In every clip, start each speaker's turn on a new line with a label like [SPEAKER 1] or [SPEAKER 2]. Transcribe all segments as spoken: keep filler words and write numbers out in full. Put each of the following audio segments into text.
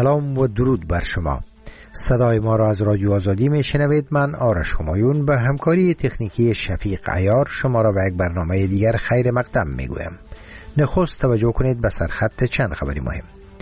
[SPEAKER 1] سلام و درود بر شما. صدای ما را از رادیو آزادی می شنوید. من آرش همایون به همکاری تکنیکی شفیق عیار شما را به یک برنامه دیگر خیر مقدم می گویم. نخست توجه کنید به سرخط چند خبری مهم.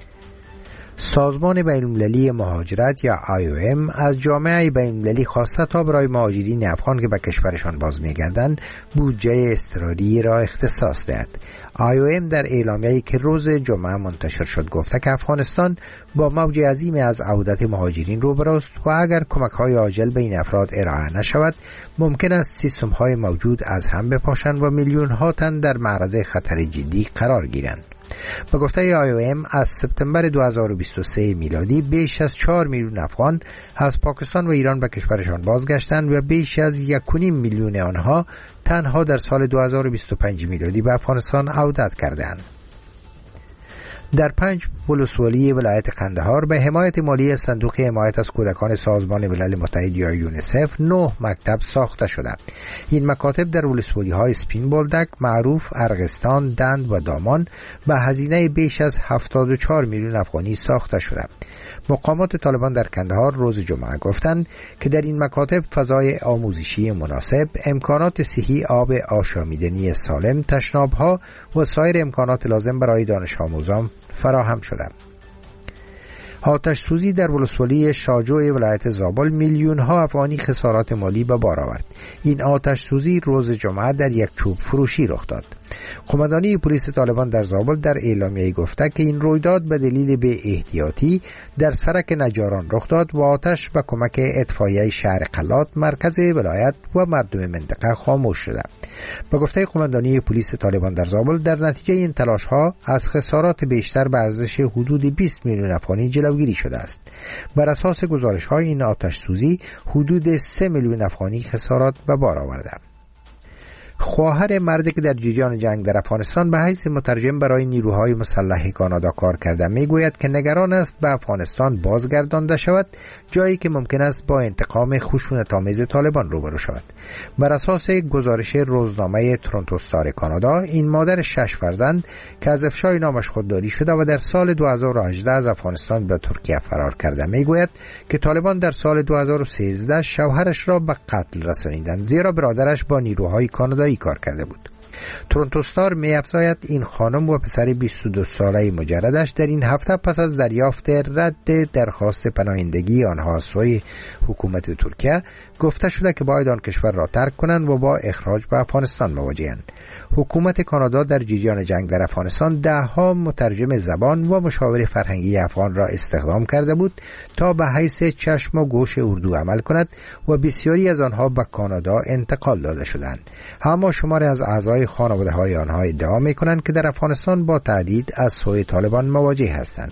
[SPEAKER 1] سازمان بین‌المللی مهاجرت یا آی او ام از جامعه بین‌المللی خواسته تا برای مهاجرین افغان که به کشورشان باز می‌گردند بودجه اضطراری را اختصاص دهد. آی او ام در اعلامیه‌ای که روز جمعه منتشر شد گفته که افغانستان با موج عظیمی از عودت مهاجرین روبروست و اگر کمک‌های عاجل به این افراد ارائه نشود ممکن است سیستم‌های موجود از هم بپاشند و میلیون‌ها تن در معرض خطر جدی قرار گیرند. به گفته آی او ام از سپتامبر دو هزار و بیست و سه میلادی بیش از چهار میلیون افغان از پاکستان و ایران به کشورشان بازگشتند و بیش از یک و نیم میلیون آنها تنها در سال دو هزار و بیست و پنج میلادی به افغانستان عودت کردند. در پنج ولسوالی ولایت قندهار به حمایت مالی صندوق حمایت از کودکان سازمان ملل متحد یا یونیسف نه مکتب ساخته شده. این مکاتب در ولسوالی های سپین بولدک، معروف، ارغستان، دند و دامان به هزینه بیش از هفتاد و چهار میلیون افغانی ساخته شده. مقامات طالبان در قندهار روز جمعه گفتند که در این مکاتب فضای آموزشی مناسب، امکانات صحی، آب آشامیدنی سالم، تشناب‌ها و سایر امکانات لازم برای دانش آموزان فراهم شده. آتش سوزی در ولسوالی شاجوی ولایت زابل میلیون ها افغانی خسارات مالی به بار آورد. این آتش سوزی روز جمعه در یک چوب فروشی رخ داد. قماندانی پلیس طالبان در زابل در اعلامیه گفته که این رویداد به دلیل بی احتیاطی در سرک نجاران رخ داد و آتش به کمک اطفائیه شهر قلات مرکز ولایت و مردم منطقه خاموش شده. به گفته قماندانی پلیس طالبان در زابل در نتیجه این تلاش ها از خسارات بیشتر به ارزش حدود بیست میلیون افغانی جلوگیری شده است. بر اساس گزارش های این آتش سوزی حدود سه میلیون افغانی خسارات به بار آورده. خواهر مردی که در جریان جنگ در افغانستان به حیث مترجم برای نیروهای مسلح کانادا کار کرده میگوید که نگران است به افغانستان بازگردانده شود، جایی که ممکن است با انتقام خشونت‌آمیز طالبان روبرو شود. بر اساس گزارش روزنامه تورنتو استار کانادا، این مادر شش فرزند که از افشای نامش خودداری شده و در سال دو هزار و هجده از افغانستان به ترکیه فرار کرده میگوید که طالبان در سال دو هزار و سیزده شوهرش را به قتل رسانیدند، زیرا برادرش با نیروهای کانادایی کار کرده بود. تورنتو استار می افزاید این خانم و پسر بیست و دو ساله مجردش در این هفته پس از دریافت رد درخواست پناهندگی آنها از سوی حکومت ترکیه گفته شده که باید آن کشور را ترک کنند و با اخراج به افغانستان مواجهند. حکومت کانادا در جریان جنگ در افغانستان ده ها مترجم زبان و مشاور فرهنگی افغان را استخدام کرده بود تا به حیث چشم و گوش اردو عمل کند و بسیاری از آنها به کانادا انتقال داده شدند. اما شماری از اعضای خانواده های آنها ادعا می کنند که در افغانستان با تهدید از سوی طالبان مواجه هستند.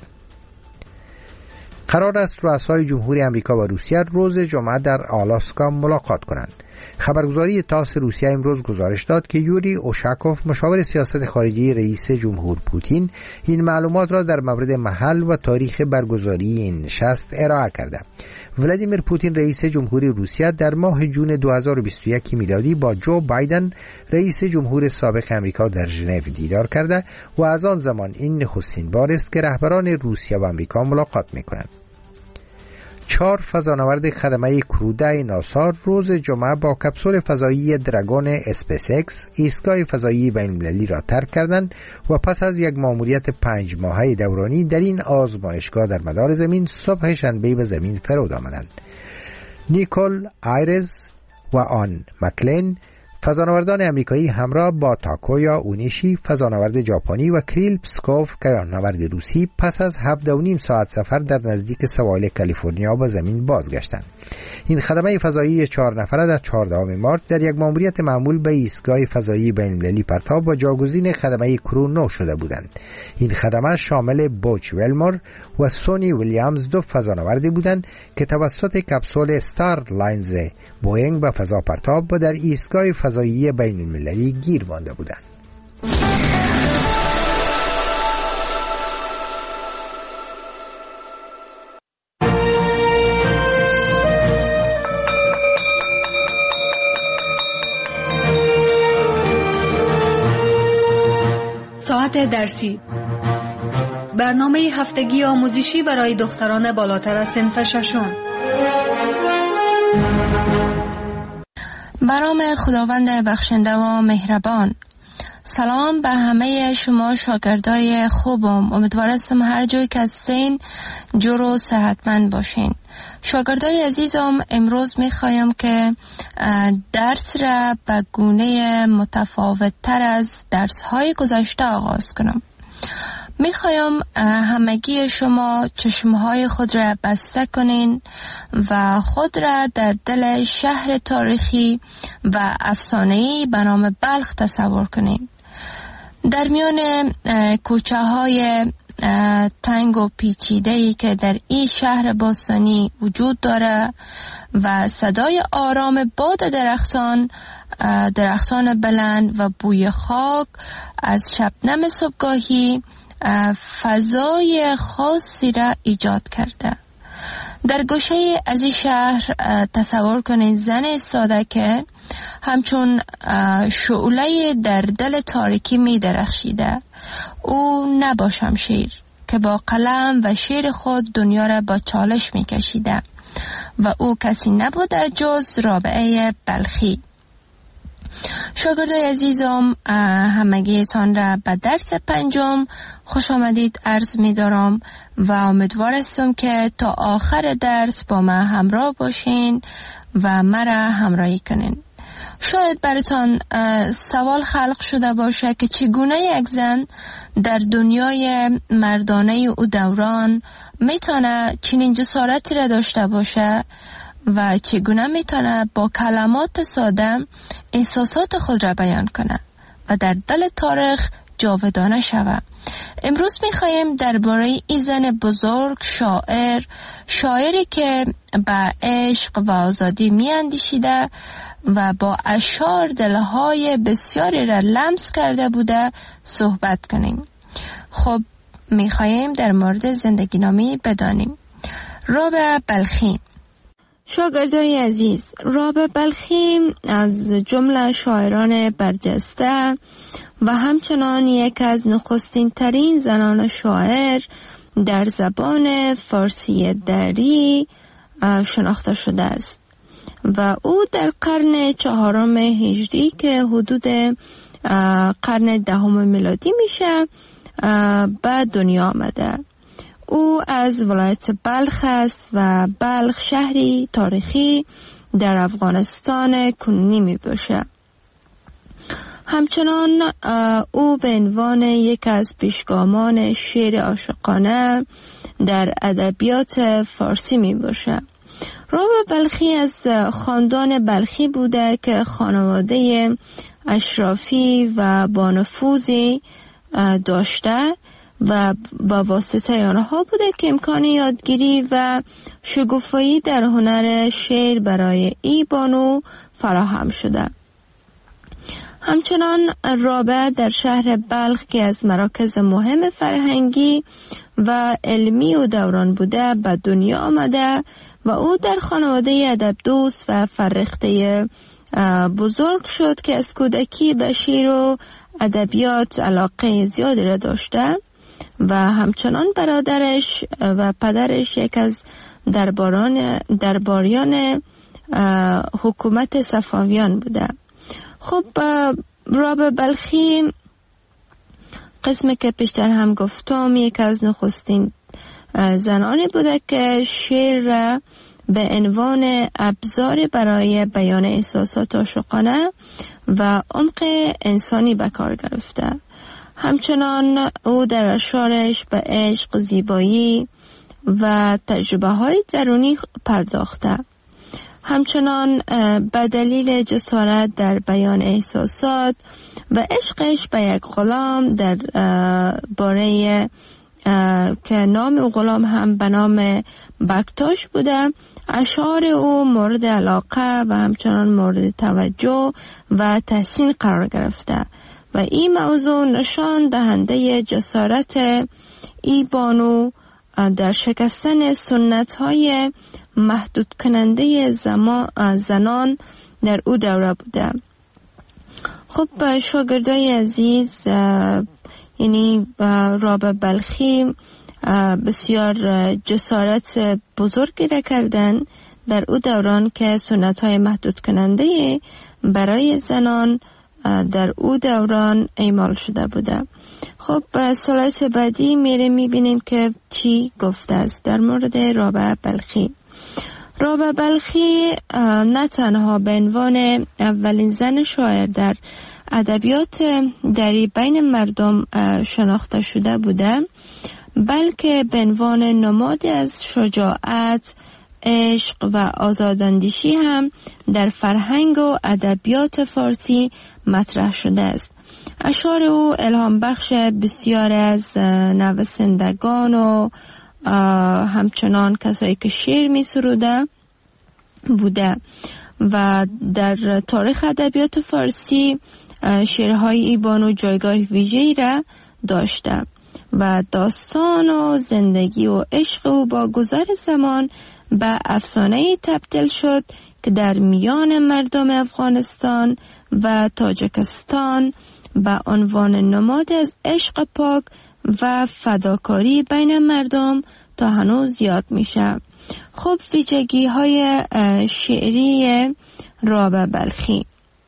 [SPEAKER 1] قرار است رؤسای جمهوری آمریکا و روسیه روز جمعه در آلاسکا ملاقات کنند. خبرگزاری تاس روسیه امروز گزارش داد که یوری اوشاکوف مشاور سیاست خارجی رئیس جمهور پوتین این معلومات را در مورد محل و تاریخ برگزاری این نشست ارائه کرده. ولادیمیر پوتین رئیس جمهوری روسیه در ماه جون دو هزار و بیست و یک میلادی با جو بایدن رئیس جمهور سابق آمریکا در ژنو دیدار کرده و از آن زمان این نخستین بار است که رهبران روسیه و آمریکا ملاقات می‌کنند. چهار فضانورد خدمه کرو ناسا روز جمعه با کپسول فضایی دراگون اسپیس اکس ایستگاه فضایی بین‌المللی را ترک کردند و پس از یک مأموریت پنج ماهه دورانی در این آزمایشگاه در مدار زمین صبح شنبه به زمین فرود آمدند. نیکول آیرز و آن مکلین فضانوردان امریکایی همراه با تاکویا اونیشی فضانورد ژاپنی و کریل پسکوف فضانورد روسی پس از هفده و نیم ساعت سفر در نزدیک سواحل کالیفرنیا به زمین بازگشتند. این خدمه فضایی چهار نفره در چهاردهم مارس در یک مأموریت معمول به ایستگاه فضایی بین‌المللی پرتاب و جاگزین خدمه کرو نو شده بودند. این خدمه شامل بوچ ولمور و سونی ویلیامز دو فضانوردی بودند که توسط کپسول استار لاینز بوئینگ به فضا پرتاب و در ایستگاه فضایی بین‌المللی گیر مانده بودند.
[SPEAKER 2] ساعت درسی برنامه هفتگی آموزشی برای دختران بالاتر از صنف ششم.
[SPEAKER 3] برام خداوند بخشنده و مهربان، سلام به همه شما شاگردای خوبم. امیدوارم هر جایی که هستین جور و صحتمند باشین. شاگردای عزیزم، امروز میخوایم که درس را به گونه متفاوت تر از درس های گذشته آغاز کنم. میخوایم همگی شما چشمهای خود را بسته کنین و خود را در دل شهر تاریخی و افسانه‌ای به نام بلخ تصور کنین. در میان کوچه های تنگ و پیچیده‌ای که در این شهر باستانی وجود داره و صدای آرام باد درختان درختان بلند و بوی خاک از شبنم صبحگاهی فضای خاصی را ایجاد کرده. در گوشه از این شهر تصور کنید زن ایستاده که همچون شعله در دل تاریکی می درخشیده. او نه با شمشیر که با قلم و شیر خود دنیا را با چالش می کشیده و او کسی نبوده جز رابعه بلخی. شاگردای عزیزم، همگیتان را به درس پنجم خوش آمدید عرض می دارم و امیدوار هستم که تا آخر درس با من همراه باشین و مرا همراهی کنین. شاید براتان سوال خلق شده باشه که چگونه یک زن در دنیای مردانه او دوران میتونه چنین جسارتی را داشته باشه و چگونه میتونه با کلمات ساده احساسات خود را بیان کنه و در دل تاریخ جاودانه شوه. امروز میخوایم درباره این زن بزرگ، شاعر شاعری که به عشق و آزادی میاندیشیده و با اشعار دلهای بسیاری را لمس کرده بوده صحبت کنیم. خب میخوایم در مورد زندگی نامی بدانیم. رابعه بلخی. شاگردای عزیز، رابعه بلخی از جمله شاعران برجسته و همچنان یک از نخستین ترین زنان شاعر در زبان فارسی دری شناخته شده است و او در قرن چهارم هجری که حدود قرن دهم میلادی میشه به دنیا آمده. او از ولایت بلخ است و بلخ شهری تاریخی در افغانستان کنونی می باشه. همچنان او به عنوان یک از پیشگامان شعر عاشقانه در ادبیات فارسی می باشه. رابعه بلخی از خاندان بلخی بوده که خانواده اشرافی و با نفوذی داشته و با واسطه آنها بوده که امکان یادگیری و شگوفایی در هنر شعر برای ای بانو فراهم شده. همچنان رابعه در شهر بلخ که از مراکز مهم فرهنگی و علمی و دوران بوده به دنیا آمده و او در خانواده ادب دوست و فرخته بزرگ شد که از کودکی به شعر و ادبیات علاقه زیادی را داشته و همچنان برادرش و پدرش یک از درباران درباریان حکومت صفویان بوده. خب رابعه بلخی قسمی که پیشتر هم گفتم یک از نخستین زنانی بوده که شعر را به عنوان ابزار برای بیان احساسات عاشقانه و عمق انسانی به کار گرفته. همچنان او در اشعارش به عشق، زیبایی و تجربه های درونی پرداخته. همچنان به دلیل جسارت در بیان احساسات و عشقش به یک غلام در باره که نام او غلام هم به نام بکتاش بوده، اشعار او مورد علاقه و همچنان مورد توجه و تحسین قرار گرفته و این موضوع نشان دهنده جسارت ای بانو در شکستن سنت های محدود کننده زنان در او دوره بوده. خب شاگردای عزیز، یعنی رابعه بلخی بسیار جسارت بزرگی را کردن در او دوران که سنت های محدود کننده برای زنان در او دوران اعمال شده بوده. خب سلایت بعدی میره میبینیم که چی گفته است در مورد رابعه بلخی. رابعه بلخی نه تنها به عنوان اولین زن شاعر در ادبیات دری بین مردم شناخته شده بوده، بلکه به عنوان نمادی از شجاعت، عشق و آزاداندیشی هم در فرهنگ و ادبیات فارسی مطرح شده است. اشعار او الهام بخش بسیار از نویسندگان و همچنان کسایی که شعر می سروده بوده و در تاریخ ادبیات فارسی شعرهای ای بانو جایگاه ویژه‌ای را داشته و داستان و زندگی و عشق او با گذر زمان به افسانه‌ای تبدیل شد که در میان مردم افغانستان و تاجیکستان به عنوان نماد از عشق پاک و فداکاری بین مردم تا هنوز یاد میشه. خب ویژگی های شعری رابعه بلخی.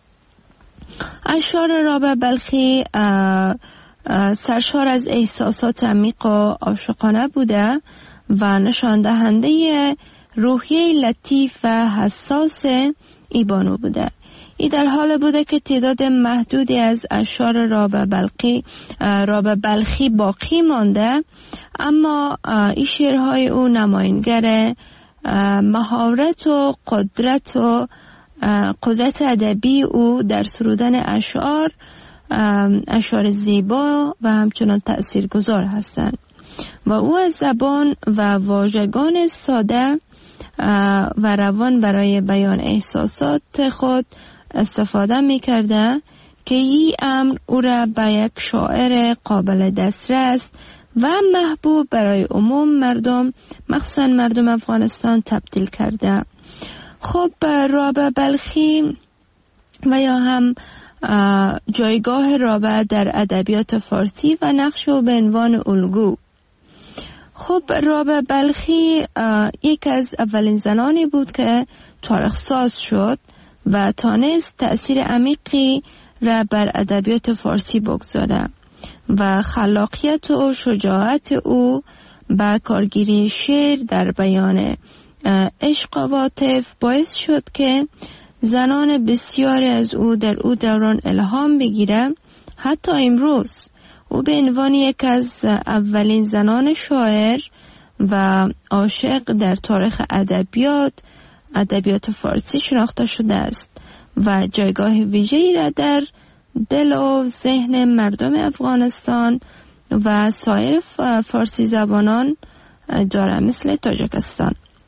[SPEAKER 3] اشعار رابعه بلخی سرشار از احساسات عمیق و عاشقانه بوده و نشان دهنده روحیه لطیف و حساس ای بانو بوده. ای در حال بوده که تعداد محدودی از اشعار رابعه بلخی رابعه بلخی باقی مانده، اما این شعرهای او نمایانگر مهارت و قدرت و قدرت ادبی او در سرودن اشعار اشعار زیبا و همچنان تأثیرگذار هستند و او از زبان و واژگان ساده و روان برای بیان احساسات خود استفاده می‌کرده که این امر او را به یک شاعر قابل دسترس و محبوب برای عموم مردم، مخصوصا مردم افغانستان، تبدیل کرده. خب رابعه بلخی و یا هم جایگاه رابعه در ادبیات فارسی و نقش او به عنوان الگو. خب رابعه بلخی یک از اولین زنانی بود که تاریخ ساز شد و تانست تأثیر عمیقی را بر ادبیات فارسی بگذاره و خلاقیت و شجاعت او با کارگیری شعر در بیان عشق و عاطفه باعث شد که زنان بسیاری از او در او دوران الهام بگیرند. حتی امروز او به عنوان یک از اولین زنان شاعر و عاشق در تاریخ ادبیات ادبیات فارسی شناخته شده است و جایگاه ویژه‌ای را در دل و ذهن مردم افغانستان و سایر فارسی زبانان داره، مثل تاجیکستان.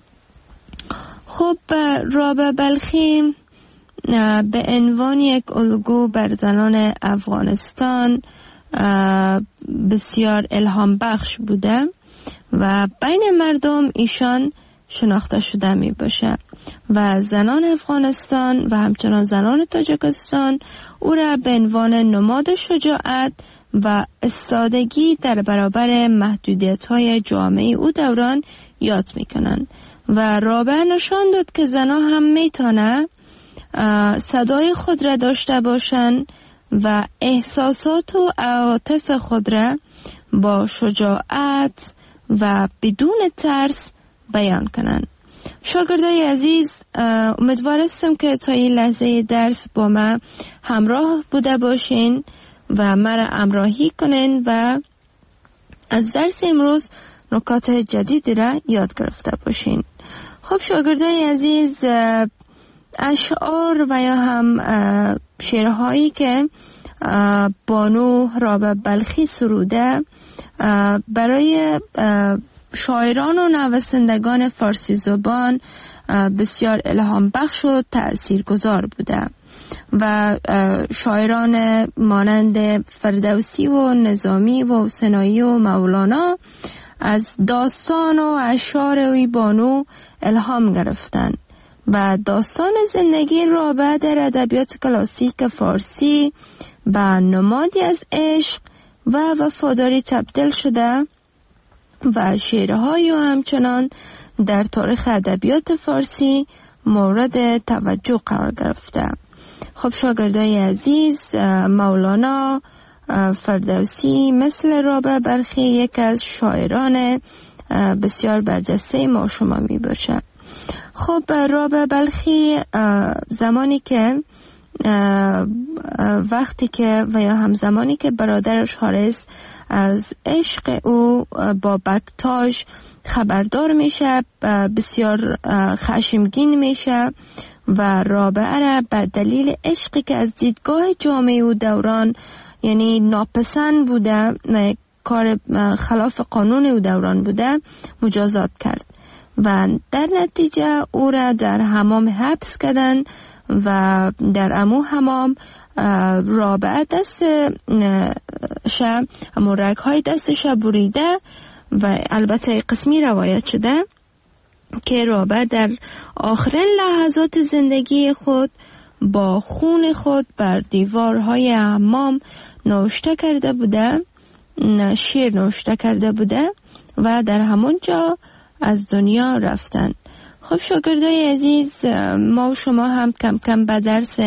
[SPEAKER 3] خب رابعه بلخی به عنوان یک الگو بر زنان افغانستان بسیار الهام بخش بوده و بین مردم ایشان شناخته شده می باشه و زنان افغانستان و همچنان زنان تاجیکستان او را به عنوان نماد شجاعت و استادگی در برابر محدودیت های جامعه او دوران یاد می کنند و رابعه نشان داد که زنان هم می تانند صدای خود را داشته باشند و احساسات و عواطف خود را با شجاعت و بدون ترس بیان کنند. شاگردای عزیز، امیدوار هستم که تا این لحظه درس با ما همراه بوده باشین و مرا همراهی کنین و از درس امروز نکات جدیدی را یاد گرفته باشین. خب شاگردای عزیز، اشعار و یا هم شعرهایی که بانو رابعه بلخی سروده برای شاعران و نویسندگان فارسی زبان بسیار الهام بخش و تأثیر گذار بوده و شاعران مانند فردوسی و نظامی و حسینی و مولانا از داستان و اشعار اوی بانو الهام گرفتن و داستان زندگی رابعه در ادبیات کلاسیک فارسی با نمادی از عشق و وفاداری تبدیل شده و شعرهای و همچنان در تاریخ ادبیات فارسی مورد توجه قرار گرفته. خب شاگردای عزیز، مولانا فردوسی مثل رابعه بلخی یک از شاعران بسیار برجسته ما شما می باشه. خب رابعه بلخی زمانی که وقتی که و یا همزمانی که برادرش حارث از عشق او با بکتاژ خبردار میشه بسیار خشمگین میشه و رابعه را بر دلیل عشقی که از دیدگاه جامعه و دوران یعنی ناپسند بوده، کار خلاف قانون او دوران بوده، مجازات کرد و در نتیجه او را در حمام حبس کردن و در امو حمام رابعه دست شه مرگ های دستش بریده و البته قسمی روایت شده که رابعه در آخرین لحظات زندگی خود با خون خود بر دیوارهای حمام نوشته کرده بوده، شعر نوشته کرده بوده و در همون جا از دنیا رفتن. خب شاگردای عزیز، ما و شما هم کم کم به درس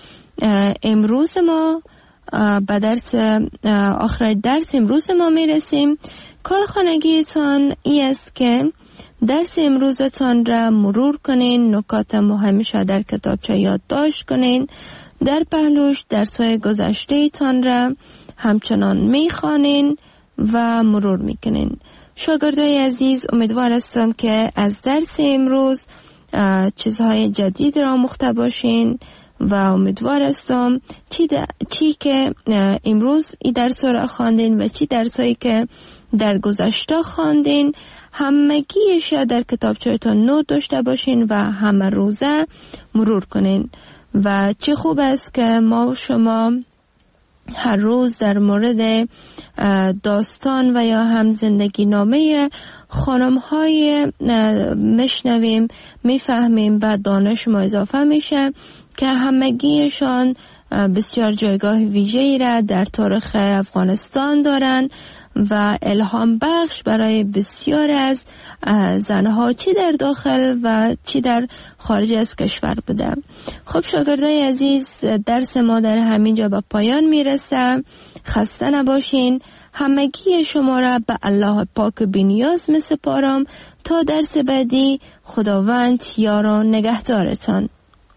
[SPEAKER 3] امروز ما به درس آخر درس امروز ما میرسیم. کارخانگیتان ای است که درس امروزتان را مرور کنین، نکات مهمش در کتابچه یادداشت کنین، در پهلوش درس‌های گذشته تان را همچنان میخوانین و مرور میکنین. شاگردای عزیز، امیدوار هستم که از درس امروز چیزهای جدید را آموخته باشین و امیدوار هستم چی, چی که امروز این درس را خواندین و چی درسایی که در گذشته خواندین همگیش در کتابچه‌تان نوت داشته باشین و همه روزه مرور کنین. و چه خوب است که ما و شما هر روز در مورد داستان و یا هم زندگی نامه خانم های مشنویم، میفهمیم و دانش ما اضافه میشه که همگیشان بسیار جایگاه ویژه‌ای را در تاریخ افغانستان دارن و الهام بخش برای بسیار از زنها چی در داخل و چی در خارج از کشور بوده. خب شاگردای عزیز، درس ما در همینجا به پایان میرسه. خسته نباشین. همگی شما را به الله پاک بی‌نیاز میسپارم تا درس بعدی. خداوند یار و نگهدارتان.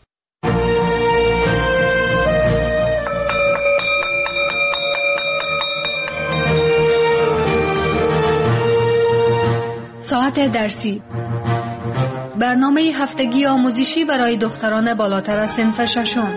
[SPEAKER 2] ساعت درسی، برنامه هفتگی آموزشی برای دختران بالاتر از صنف ششم.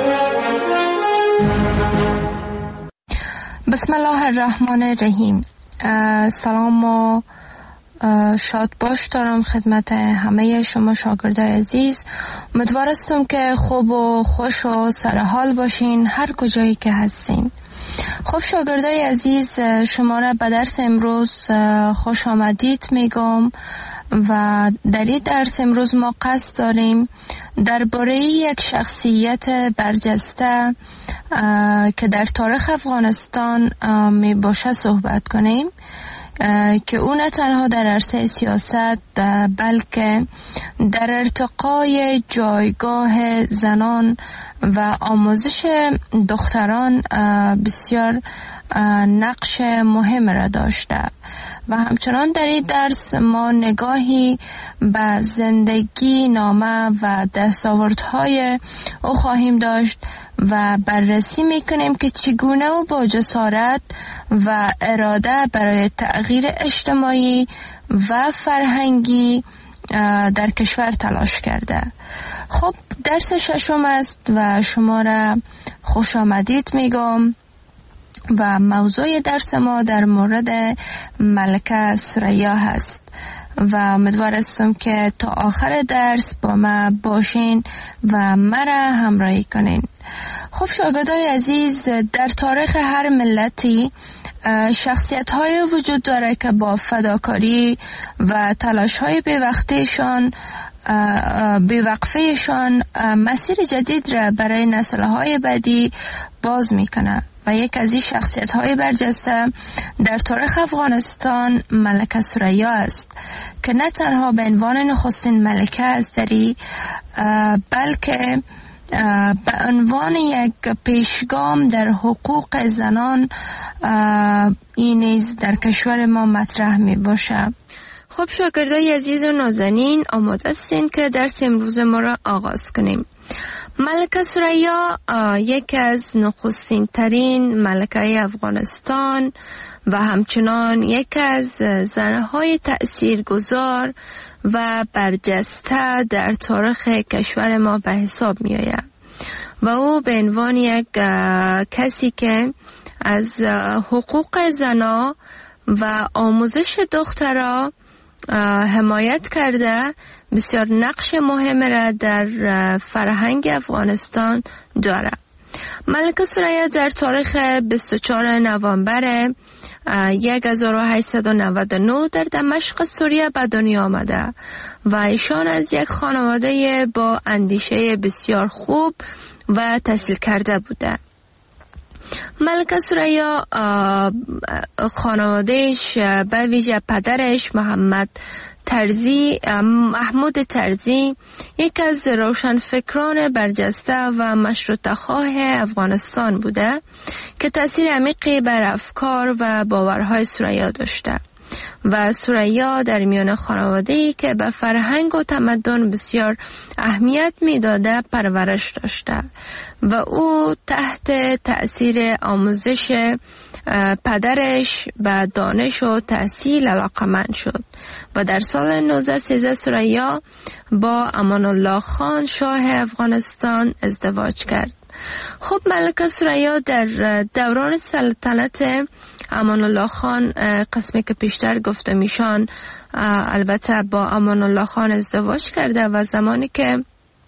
[SPEAKER 3] بسم الله الرحمن الرحیم. سلام و شاد باش دارم خدمت همه شما شاگردای عزیز. امیدوار هستم که خوب و خوش و سرحال باشین هر کجایی که هستین. خب شاگردای عزیز، شما را به درس امروز خوش آمدید میگم و در این درس امروز ما قصد داریم درباره یک شخصیت برجسته که در تاریخ افغانستان می باشه صحبت کنیم که او نه تنها در عرصه سیاست بلکه در ارتقای جایگاه زنان و آموزش دختران بسیار نقش مهم را داشته و همچنان در این درس ما نگاهی به زندگی نامه و دستاوردهای او خواهیم داشت و بررسی میکنیم که چگونه او با جسارت و اراده برای تغییر اجتماعی و فرهنگی در کشور تلاش کرده. خب درس ششم است و شما را خوش آمدید میگم و موضوع درس ما در مورد ملکه ثریا هست و امیدوار هستم که تا آخر درس با ما باشین و مرا همراهی کنین. خب شاگردای عزیز، در تاریخ هر ملتی شخصیت های وجود داره که با فداکاری و تلاش های به وقتشان بیوقفهشان مسیر جدید را برای نسل‌های بعدی باز میکنه و یک از این شخصیت‌های برجسته در تاریخ افغانستان ملکه ثریا است که نه تنها به عنوان نخستین ملکه استری بلکه به عنوان یک پیشگام در حقوق زنان این نیز در کشور ما مطرح می باشه. خب شاگردای عزیز و نازنین، آماده هستین که درس امروز ما را آغاز کنیم. ملکه ثریا یک از نخستین ترین ملکه افغانستان و همچنان یک از زنهای تأثیرگذار و برجسته در تاریخ کشور ما به حساب می آید و او به عنوان یک کسی که از حقوق زنا و آموزش دخترها حمایت کرده بسیار نقش مهم را در فرهنگ افغانستان داره. ملکه ثریا در تاریخ بیست و چهارم نوامبر هزار و هشتصد و نود و نه در دمشق سوریه به دنیا آمده و ایشان از یک خانواده با اندیشه بسیار خوب و تحصیل کرده بوده. ملکه ثریا خانوادهش به ویژه پدرش محمد ترزی محمود ترزی یک از روشنفکران برجسته و مشروطه خواه افغانستان بوده که تأثیر عمیقی بر افکار و باورهای ثریا داشته و ثریا در میان خانواده‌ای که به فرهنگ و تمدن بسیار اهمیت میداده پرورش داشته و او تحت تأثیر آموزش پدرش به دانش و تحصیل علاقمند شد و در سال نوزده سیزده ثریا با امان الله خان شاه افغانستان ازدواج کرد. خب ملکه ثریا در دوران سلطنت امان الله خان، قسمی که پیشتر گفته میشان البته با امان الله خان ازدواج کرده و زمانی که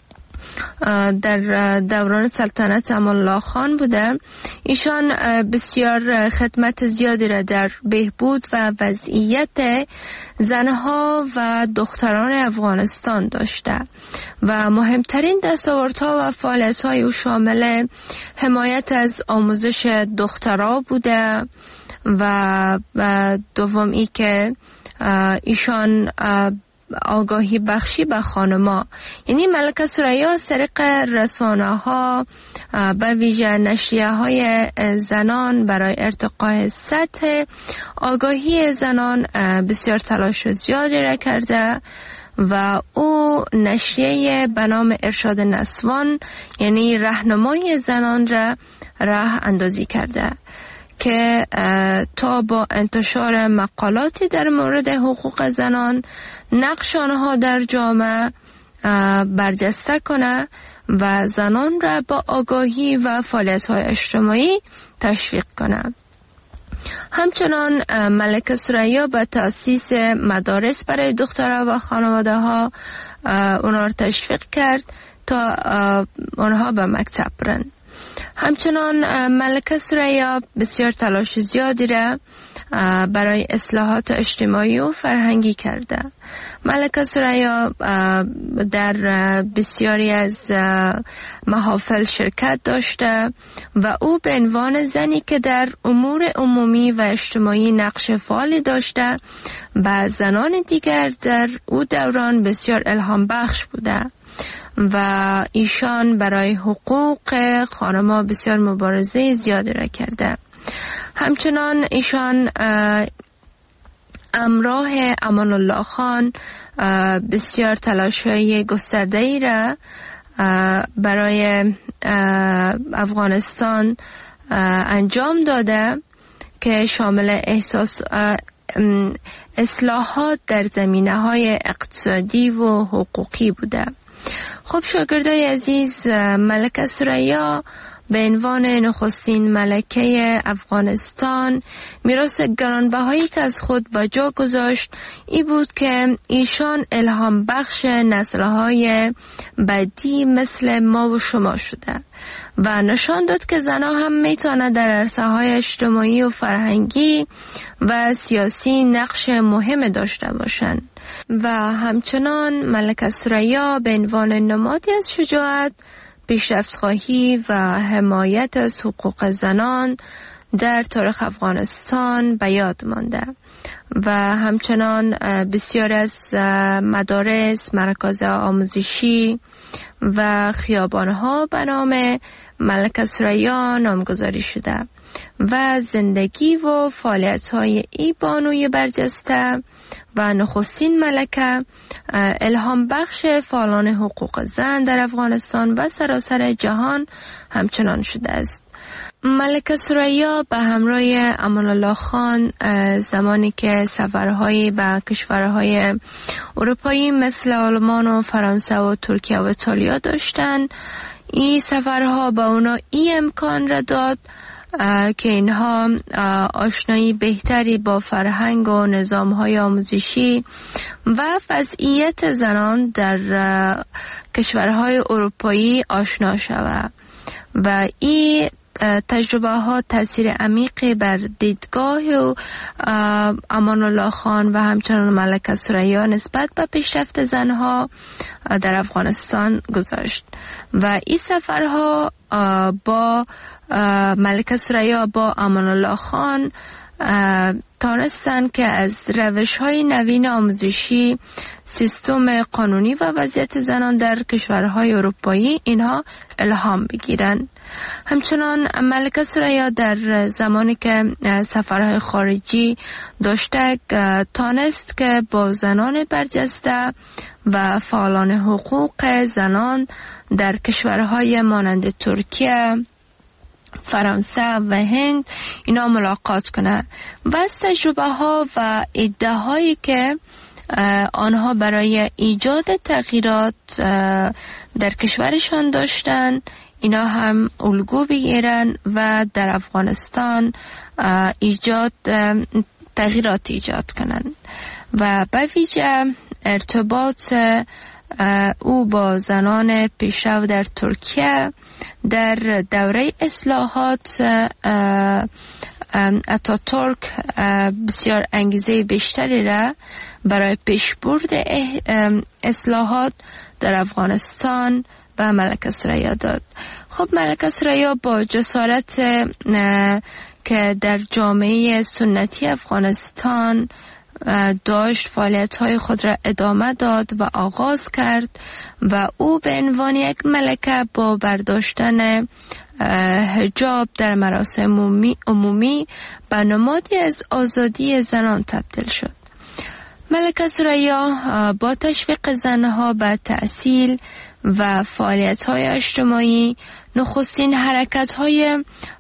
[SPEAKER 3] در دوران سلطنت امان الله خان بوده ایشان بسیار خدمت زیادی را در بهبود و وضعیت زنها و دختران افغانستان داشته و مهمترین دستاوردها و فعالیت‌های او شامل حمایت از آموزش دخترها بوده و دوم ای که ایشان آگاهی بخشی به خانما، یعنی ملکه ثریا از طریق رسانه ها به ویژه نشریه های زنان برای ارتقای سطح آگاهی زنان بسیار تلاش زیادی را کرده و او نشریه به نام ارشاد نسوان یعنی راهنمای زنان را راه اندازی کرده که تا با انتشار مقالاتی در مورد حقوق زنان نقش آنها در جامعه برجسته کنه و زنان را با آگاهی و فعالیت‌های اجتماعی تشویق کنه. همچنان ملکه ثریا به تأسیس مدارس برای دخترها و خانواده ها اونها را تشویق کرد تا اونها به مکتب برن. همچنان ملکه ثریا بسیار تلاش زیادی را برای اصلاحات اجتماعی و فرهنگی کرده. ملکه ثریا در بسیاری از محافل شرکت داشته و او به عنوان زنی که در امور عمومی و اجتماعی نقش فعالی داشته و زنان دیگر در او دوران بسیار الهام بخش بوده و ایشان برای حقوق خانم‌ها بسیار مبارزه زیادی را کرده. همچنان ایشان همراه امان الله خان بسیار تلاش‌های گسترده‌ای را برای افغانستان انجام داده که شامل احساس اصلاحات در زمینه‌های اقتصادی و حقوقی بوده. خب شاگردای عزیز، ملکه ثریا به عنوان نخستین ملکه افغانستان میراث گرانبهایی که از خود به جا گذاشت این بود که ایشان الهام بخش نسل‌های بعدی مثل ما و شما شده و نشان داد که زنها هم میتونه در عرصه‌های اجتماعی و فرهنگی و سیاسی نقش مهم داشته باشند و همچنان ملکه ثریا به عنوان نمادی از شجاعت، پیشرفت‌خواهی و حمایت از حقوق زنان در تاریخ افغانستان به یاد مانده و همچنان بسیار از مدارس، مراکز آموزشی و خیابان‌ها به نام ملکه ثریا نامگذاری شده و زندگی و فعالیت‌های ای بانوی برجسته و نخستین ملکه الهام بخش فعالان حقوق زن در افغانستان و سراسر جهان همچنان شده است. ملکه ثریا به همراه امان الله خان زمانی که سفرهایی به کشورهای اروپایی مثل آلمان و فرانسه و ترکیه و ایتالیا داشتند، این سفرها به اونا این امکان را داد که اینها آشنایی بهتری با فرهنگ و نظام‌های آموزشی و وضعیت زنان در کشورهای اروپایی آشنا شوند و این تجربه ها تاثیر عمیقی بر دیدگاه و امان الله خان و همچنان ملکه ثریا نسبت به پیشرفت زنها در افغانستان گذاشت و این سفرها با ملکه ثریا با امان الله خان تانستن که از روش‌های نوین آموزشی، سیستم قانونی و وضعیت زنان در کشورهای اروپایی اینها الهام بگیرن. همچنان ملکه ثریا در زمانی که سفرهای خارجی داشته تانست که با زنان برجسته و فعالان حقوق زنان در کشورهای مانند ترکیه، فرانسه و هند اینا ملاقات کنه و از تجربه ها و ایده هایی که آنها برای ایجاد تغییرات در کشورشان داشتن اینا هم الگو بگیرن و در افغانستان ایجاد تغییرات ایجاد کنن و به ویژه ارتباط او با زنان پیشرو در ترکیه در دوره اصلاحات اتاتورک بسیار انگیزه بیشتری را برای پیشبرد اصلاحات در افغانستان و ملکه ثریا داد. خب ملکه ثریا با جسارت که در جامعه سنتی افغانستان داشت فعالیت‌های خود را ادامه داد و آغاز کرد و او به عنوان یک ملکه با برداشتن حجاب در مراسم عمومی, عمومی به نمادی از آزادی زنان تبدیل شد. ملکه ثریا با تشویق زنها به تحصیل و فعالیت‌های اجتماعی نخستین حرکت‌های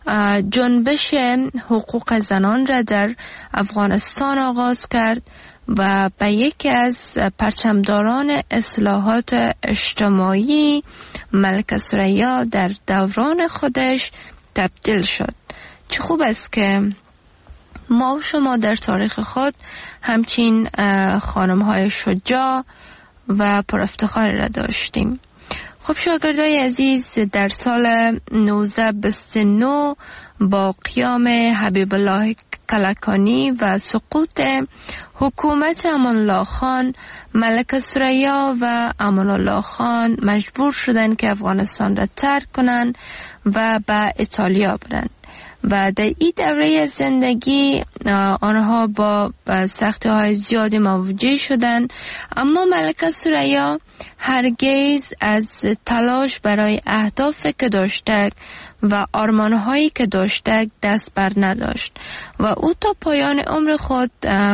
[SPEAKER 3] جنبش حقوق زنان را در افغانستان آغاز کرد و به یکی از پرچمداران اصلاحات اجتماعی ملکه ثریا در دوران خودش تبدیل شد. چه خوب است که ما و شما در تاریخ خود همچین خانم‌های شجاع و پرافتخاری را داشتیم. خب شاگردای عزیز، در سال نوزده بیست و نه با قیام حبیب الله کلکانی و سقوط حکومت امان الله خان، ملکه ثریا و امان الله خان مجبور شدند که افغانستان را ترک کنند و به ایتالیا برند و در این دوره زندگی آنها با سختی های زیادی مواجه شدند، اما ملکه ثریا هرگز از تلاش برای اهدافی که داشته و آرمانهایی که داشته دست بر نداشت و او تا پایان عمر خود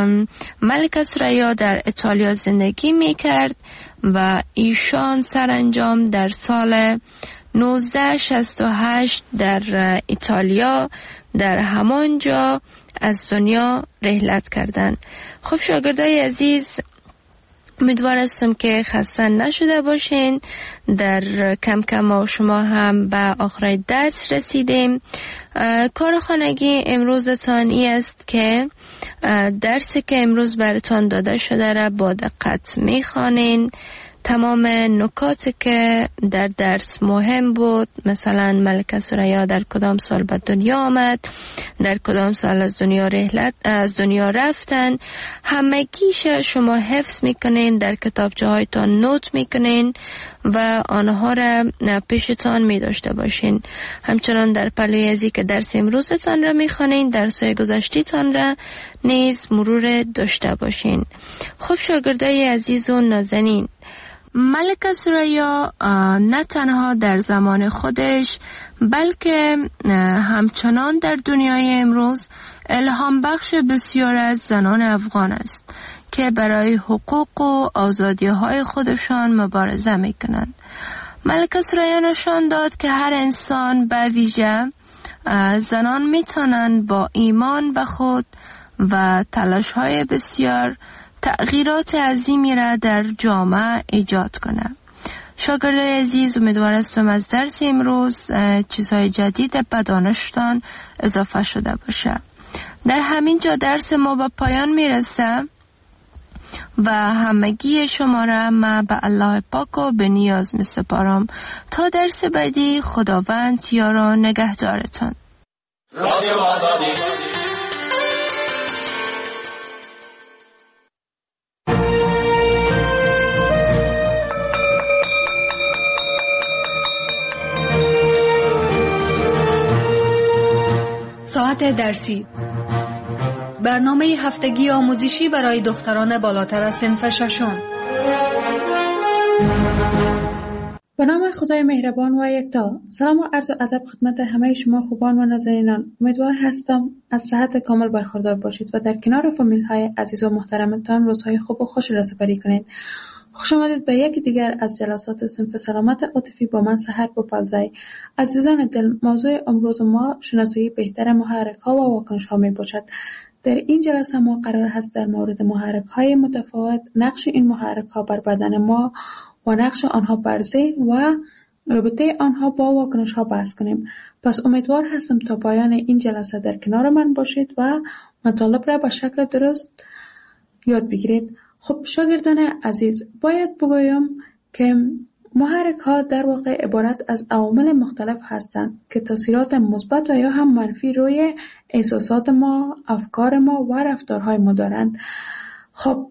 [SPEAKER 3] ملکه ثریا در ایتالیا زندگی می کرد و ایشان سرانجام در سال نوزده شصت و هشت در ایتالیا در همانجا از دنیا رحلت کردند. خب شاگردای عزیز، امیدوار هستم که خسته نشده باشین. در کم کم ما شما هم به آخر درس رسیدیم. کار خانگی امروزتان این است که درسی که امروز براتان داده شده را با دقت میخوانین، تمام نکاتی که در درس مهم بود، مثلا ملکه ثریا در کدام سال به دنیا آمد، در کدام سال از دنیا رحلت از دنیا رفتن، همگیش شما حفظ میکنین، در کتابچه هایتان نوت میکنین و آنها را پیشتان می داشته باشین. همچنان در پلوی ازی که درس امروزتان را میخوانین، درس‌های گذشته‌تان را نیز مرور داشته باشین. خب شاگردای عزیز و نازنین، ملکه ثریا نه تنها در زمان خودش بلکه همچنان در دنیای امروز الهام بخش بسیار از زنان افغان است که برای حقوق و آزادی های خودشان مبارزه میکنند. ملکه ثریا نشان داد که هر انسان به ویژه زنان میتونند با ایمان به خود و تلاش های بسیار تغییرات عظیمی را در جامعه ایجاد کنند. شاگردای عزیز، امیدوار هستم از درس امروز چیزهای جدید به دانشتان اضافه شده باشه. در همین جا درس ما به پایان میرسه و همگی شما را من به الله پاک و به نیاز می سپارم. تا درس بعدی، خداوند یار و نگهدارتان. رادیو آزادی.
[SPEAKER 2] ساعت درسی، برنامه هفتگی آموزشی برای دختران بالاتر از صنف ششم.
[SPEAKER 4] به نام خدای مهربان و یکتا. سلام و عرض و ادب خدمت همه شما خوبان و نازنینان. امیدوار هستم از صحت کامل برخوردار باشید و در کنار فامیل های عزیز و محترمتان روزهای خوب و خوش را سپری کنید. خوش آمدید به یک دیگر از جلسات صنف سلامت عاطفی با من سحر بوپلزی. عزیزان دل، موضوع امروز ما شناسایی بهتر محرک ها و واکنش ها می باشد. در این جلسه ما قرار هست در مورد محرک های متفاوت، نقش این محرک ها بر بدن ما و نقش آنها بر ذهن و رابطه آنها با واکنش ها بحث کنیم. پس امیدوار هستم تا پایان این جلسه در کنار من باشید و مطالب را به شکل درست یاد بگیرید. خب شاگردان عزیز، باید بگویم که محرک ها در واقع عبارت از عوامل مختلف هستند که تاثیرات مثبت و یا هم منفی روی احساسات ما، افکار ما و رفتارهای ما دارند. خب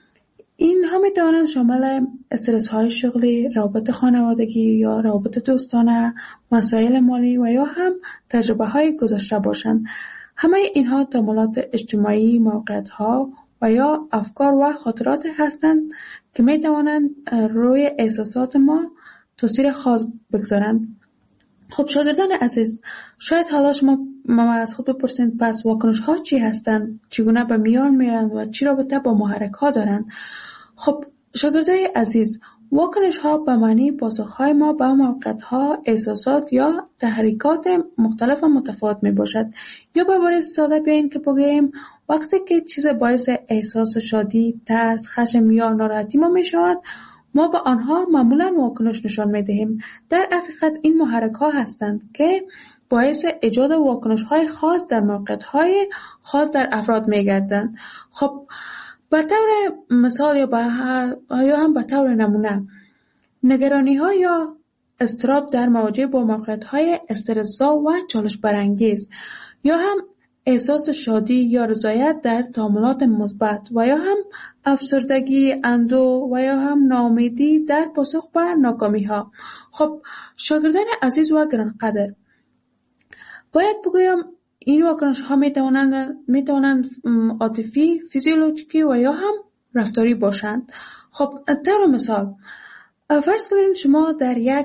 [SPEAKER 4] این ها می توانند شامل استرس های شغلی، روابط خانوادگی یا روابط دوستانه، مسائل مالی و یا هم تجربه های گذشته باشند. همه اینها تأملات اجتماعی، موقعیت ها و یا افکار و خاطرات هستند که می توانند روی احساسات ما تاثیر خاص بگذارند. خب شاگردان عزیز، شاید حالا شما ما از خود بپرسید پس واکنش ها چی هستند، چگونه به میان میآیند و چی رابطه با محرک ها دارند؟ خب شاگردای عزیز، واکنش ها به معنی پاسخ های ما به موقعیت ها، احساسات یا تحریکات مختلف و متفاوت می باشد. یا به عبارت ساده بیاین که بگوییم وقتی که چیز باعث احساس شادی، ترس، خشم یا ناراحتی ما می شود، ما به آنها معمولا واکنش نشان می دهیم. در حقیقت این محرک ها هستند که باعث ایجاد واکنش های خاص در موقعیت های خاص در افراد می گردند. خب به طور مثال یا, به یا هم به طور نمونه، نگرانی ها یا اضطراب در مواجهه با موقعیت های استرس‌زا و چالش برانگیز، یا هم احساس شادی یا رضایت در تعاملات مثبت و یا هم افسردگی، اندوه و یا هم ناامیدی در پاسخ به ناکامی ها. خب شاگردان عزیز و گرانقدر، باید بگویم این واکنش ها می توانند می توانند عاطفی، فیزیولوژیکی و یا هم رفتاری باشند. خب طور مثال، فرض کنید شما در یک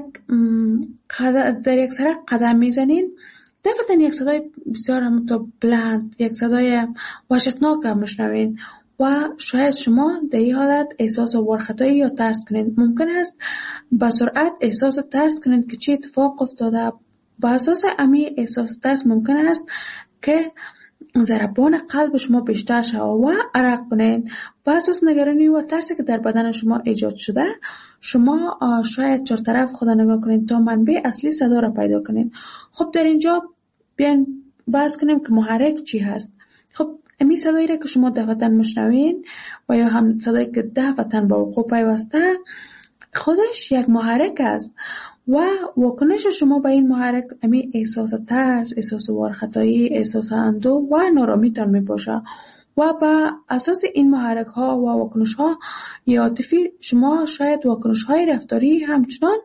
[SPEAKER 4] در یک سرک قدم میزنین، دفعتاً یک صدای بسیار همونطور بلند، یک صدای وحشتناک هم میشنوین و شاید شما در این حالت احساس ورختایی یا ترس کنید. ممکن است با سرعت احساس ترس کنید که چی اتفاق افتاده. با اساس امی احساس ترس ممکن است که ضربان قلب شما بیشتر شود و عرق کنید. با اساس نگرانی و ترسی که در بدن شما ایجاد شده، شما شاید چهار طرف خدا نگاه کنید تا منبع اصلی صدا را پیدا کنید. خب در اینجا بیاین بحث کنیم که محرک چی هست. خب امی صدایی را که شما دفعتاً مشنوین و یا هم صدایی که دفعتاً با وقوع پیوسته، خودش یک محرک است و واکنش شما به این محرک امی احساس ترس، احساس وارخطایی، احساس اندوه و نارامیتان می باشه و با اساس این محرک ها و واکنش ها عاطفی شما شاید واکنش های رفتاری همچنان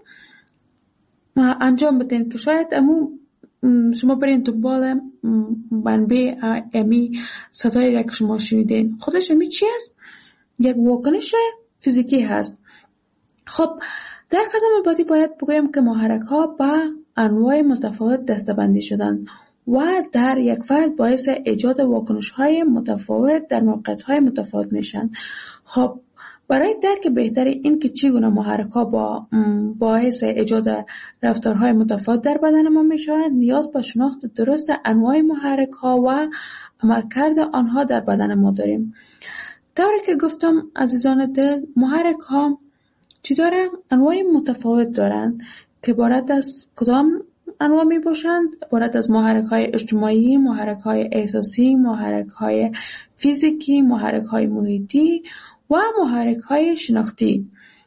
[SPEAKER 4] انجام بدین که شاید امو شما برین دنبال منبع امی صدایی را که شما شنیدین. خودش امی چی است؟ یک واکنش فیزیکی هست. خب در قدم بعدی باید بگویم که محرک ها با انواع متفاوت دسته‌بندی شدن و در یک فرد باعث ایجاد واکنش های متفاوت در موقعیت های متفاوت میشن. خب برای درک بهتری این که چگونه محرک ها با باعث ایجاد رفتارهای متفاوت در بدن ما میشوند، نیاز به شناخت درست انواع محرک ها و عملکرد آنها در بدن ما داریم. طوری که گفتم عزیزان دل، محرک ها چی دارن؟ انواع متفاوت دارند که عبارت از کدام انواع می باشند؟ عبارت از محرک های اجتماعی، محرک های احساسی، محرک های فیزیکی، محرک های محیطی و محرک های شناختی.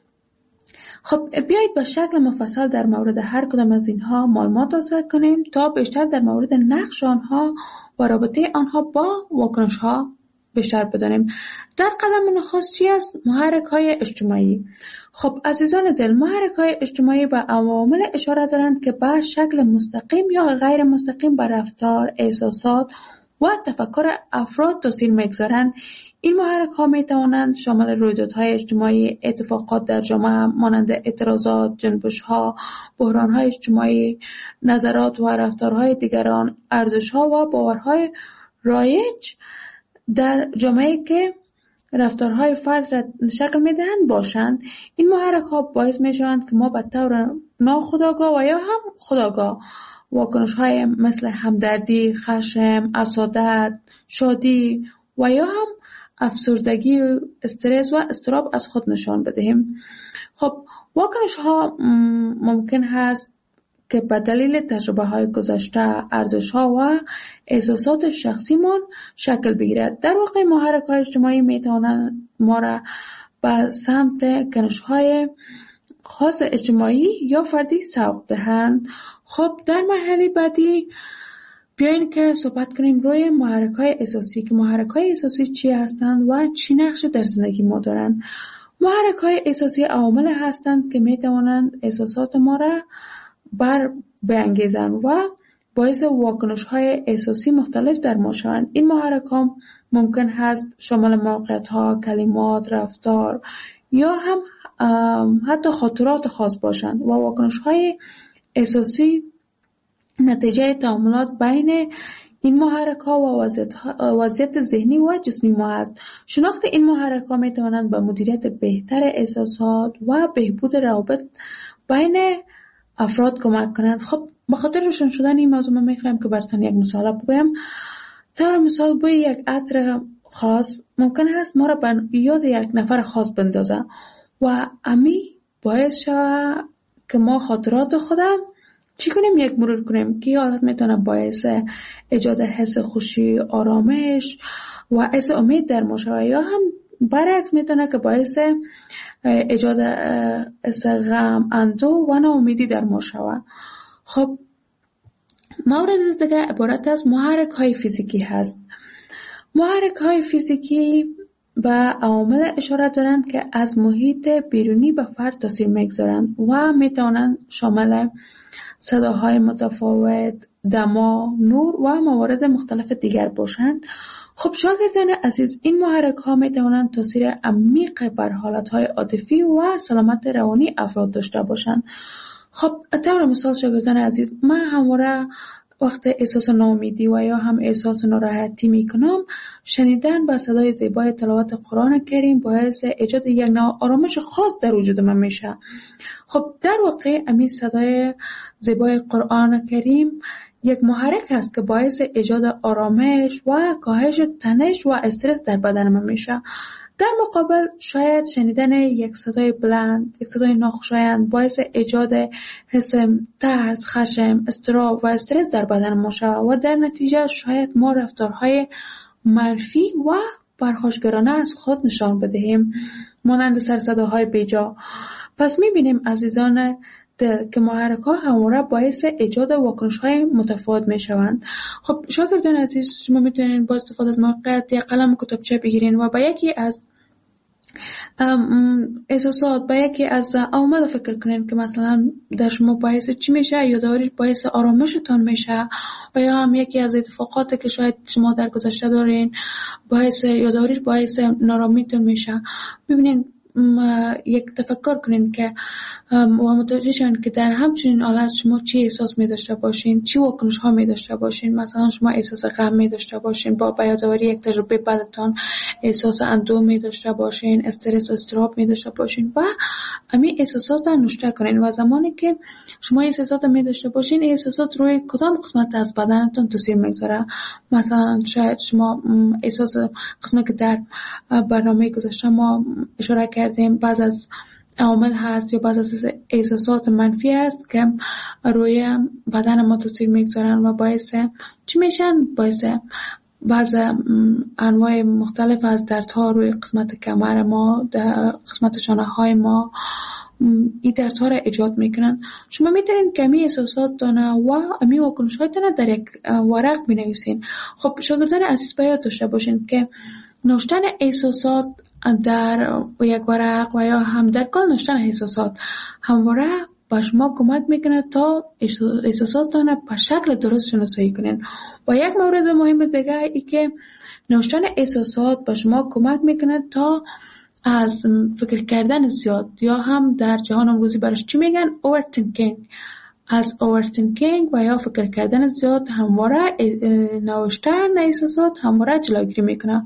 [SPEAKER 4] خب بیایید به شکل مفصل در مورد هر کدام از اینها معلومات حاصل کنیم تا بیشتر در مورد نقش آنها و رابطه آنها با واکنش ها بیشتر بدانیم. در قدم نخست چی است؟ محرک های اجتماعی. خب عزیزان دل، محرک های اجتماعی به عوامل اشاره دارند که به شکل مستقیم یا غیر مستقیم بر رفتار، احساسات و تفکر افراد تاثیر میگذارند. این محرک ها می توانند شامل رویدادهای اجتماعی، اتفاقات در جامعه مانند اعتراضات، جنبش ها، بحران های اجتماعی، نظرات و رفتارهای دیگران، ارزش ها و باورهای رایج در جامعه که رفتارهای فرد را شکل میدهند باشند. این محرک ها باعث می شوند که ما به طور ناخودآگاه و یا هم خودآگاه واکنش های مثل همدردی، خشم، حسادت، شادی و یا هم افسردگی، استرس و اضطراب از خود نشان بدهیم. خب واکنش ها ممکن هست که به دلیل تجربه های گذشته، ارزش ها و احساسات شخصی من شکل بگیرد. در واقع محرک های اجتماعی می توانند ما را به سمت کنش های خاص اجتماعی یا فردی سوق دهند. خب در مرحله بعدی بیاین که صحبت کنیم روی محرک های احساسی که محرک های احساسی چی هستند و چی نقش در زندگی ما دارند. محرک های احساسی عوامل هستند که می توانند احساسات ما را بر بانگیزند و باعث واکنش های احساسی مختلف در ما شوند. این محرک ها ممکن هست شامل موقعیت ها، کلمات، رفتار یا هم حتی خاطرات خاص باشند و واکنش های احساسی نتیجه تعاملات بین این محرک ها و وضعیت ذهنی و جسمی ما است. شناخت این محرک ها می توانند به مدیریت بهتر احساسات و بهبود روابط بین افراد کمک کنند. خب به خاطر روشن شدن این موضوع من میخوایم که براتون یک مثال بگویم. طور مثال بوی یک عطر خاص ممکن است ما را به یاد یک نفر خاص بندازه و امی باعث شود که ما خاطرات خودم چی کنیم؟ یک مرور کنیم که حالت میتونه باعث ایجاد حس خوشی، آرامش و حس امید در ما شود یا هم برعکس میتونه که باعث ایجاد حس غم، اندوه و ناامیدی در ما شود. خب مورد دیگه عبارت از محرک های فیزیکی هست. محرک های فیزیکی به عوامل اشاره دارند که از محیط بیرونی به فرد تاثیر میگذارند و میتوانند شامل صداهای متفاوت، دما، نور و موارد مختلف دیگر باشند. خب شاگردان عزیز، این محرک ها می توانند تاثیر عمیق بر حالت های عاطفی و سلامت روانی افراد داشته باشند. خب طور مثال شاگردان عزیز، من همواره وقت احساس ناامیدی و یا هم احساس ناراحتی می کنم، شنیدن با صدای زیبای تلاوت قرآن کریم باعث ایجاد یک نوع آرامش خاص در وجود من میشه. خب در واقع همین صدای زیبای قرآن کریم یک محرک است که باعث ایجاد آرامش و کاهش تنش و استرس در بدن من میشه. در مقابل شاید شنیدن یک صدای بلند، یک صدای ناخوشایند باعث ایجاد حس ترس، خشم، اضطراب و استرس در بدن ما شود و در نتیجه شاید ما رفتارهای منفی و پرخاشگرانه از خود نشان بدهیم، مانند سر صداهای بیجا. پس میبینیم عزیزان که محرک ها همواره باعث ایجاد واکنش های متفاوت می شوند. خب شاگردان عزیز، شما میتونین با استفاده از موقعیت یک قلم و کتابچه بگیرین و با یکی از احساسات، با یکی از عوامل فکر کنین که مثلا در شما باعث چی میشه، یا داریش باعث آرامشتان میشه، و یا هم یکی از اتفاقاتی که شاید شما در گذشته دارین باعث یا داریش باعث نارامیتون میشه. ببینین یک تفکر کنین که و متوجه شون که در همچنین حالت شما چی احساس می داشته باشین، چی واکنش ها می داشته باشین. مثلا شما احساس غم می داشته باشین، با بیاداری یک تجربه بدتان احساس اندوه می داشته باشین، استرس و اضطراب می داشته باشین و همین احساسات را نوشته کنین. و زمانی که شما احساسات می داشته باشین، احساسات روی کدام قسمت از بدنتون تاثیر میگذاره. مثلا شاید شما احساس قسمتی که در برنامه گذشته ما اشاره کردیم بعض از عوامل هست یا بعض از احساسات منفی هست که روی بدن ما تاثیر میگذارن و باعث چی میشن؟ باعث بعض انواع مختلف از دردها روی قسمت کمر ما، در قسمت شانه های ما این دردها را ایجاد میکنن. شما میتونین که امی احساسات دانه و امی واکنش های دانه در یک ورق بنویسین. خب شاگردان عزیز باید داشته باشین که نوشتن احساسات در یک ورق و یا هم در کل نوشتن احساسات همواره به شما کمک میکنه تا احساساتتان به شکل درست شناسایی کنین. و یک مورد مهم دیگه ای که نوشتن احساسات به شما کمک میکنه تا از فکر کردن زیاد، یا هم در جهان امروزی برش چی میگن overthinking، از overthinking و یا فکر کردن زیاد همواره نوشتن احساسات همواره جلوگیری میکنه.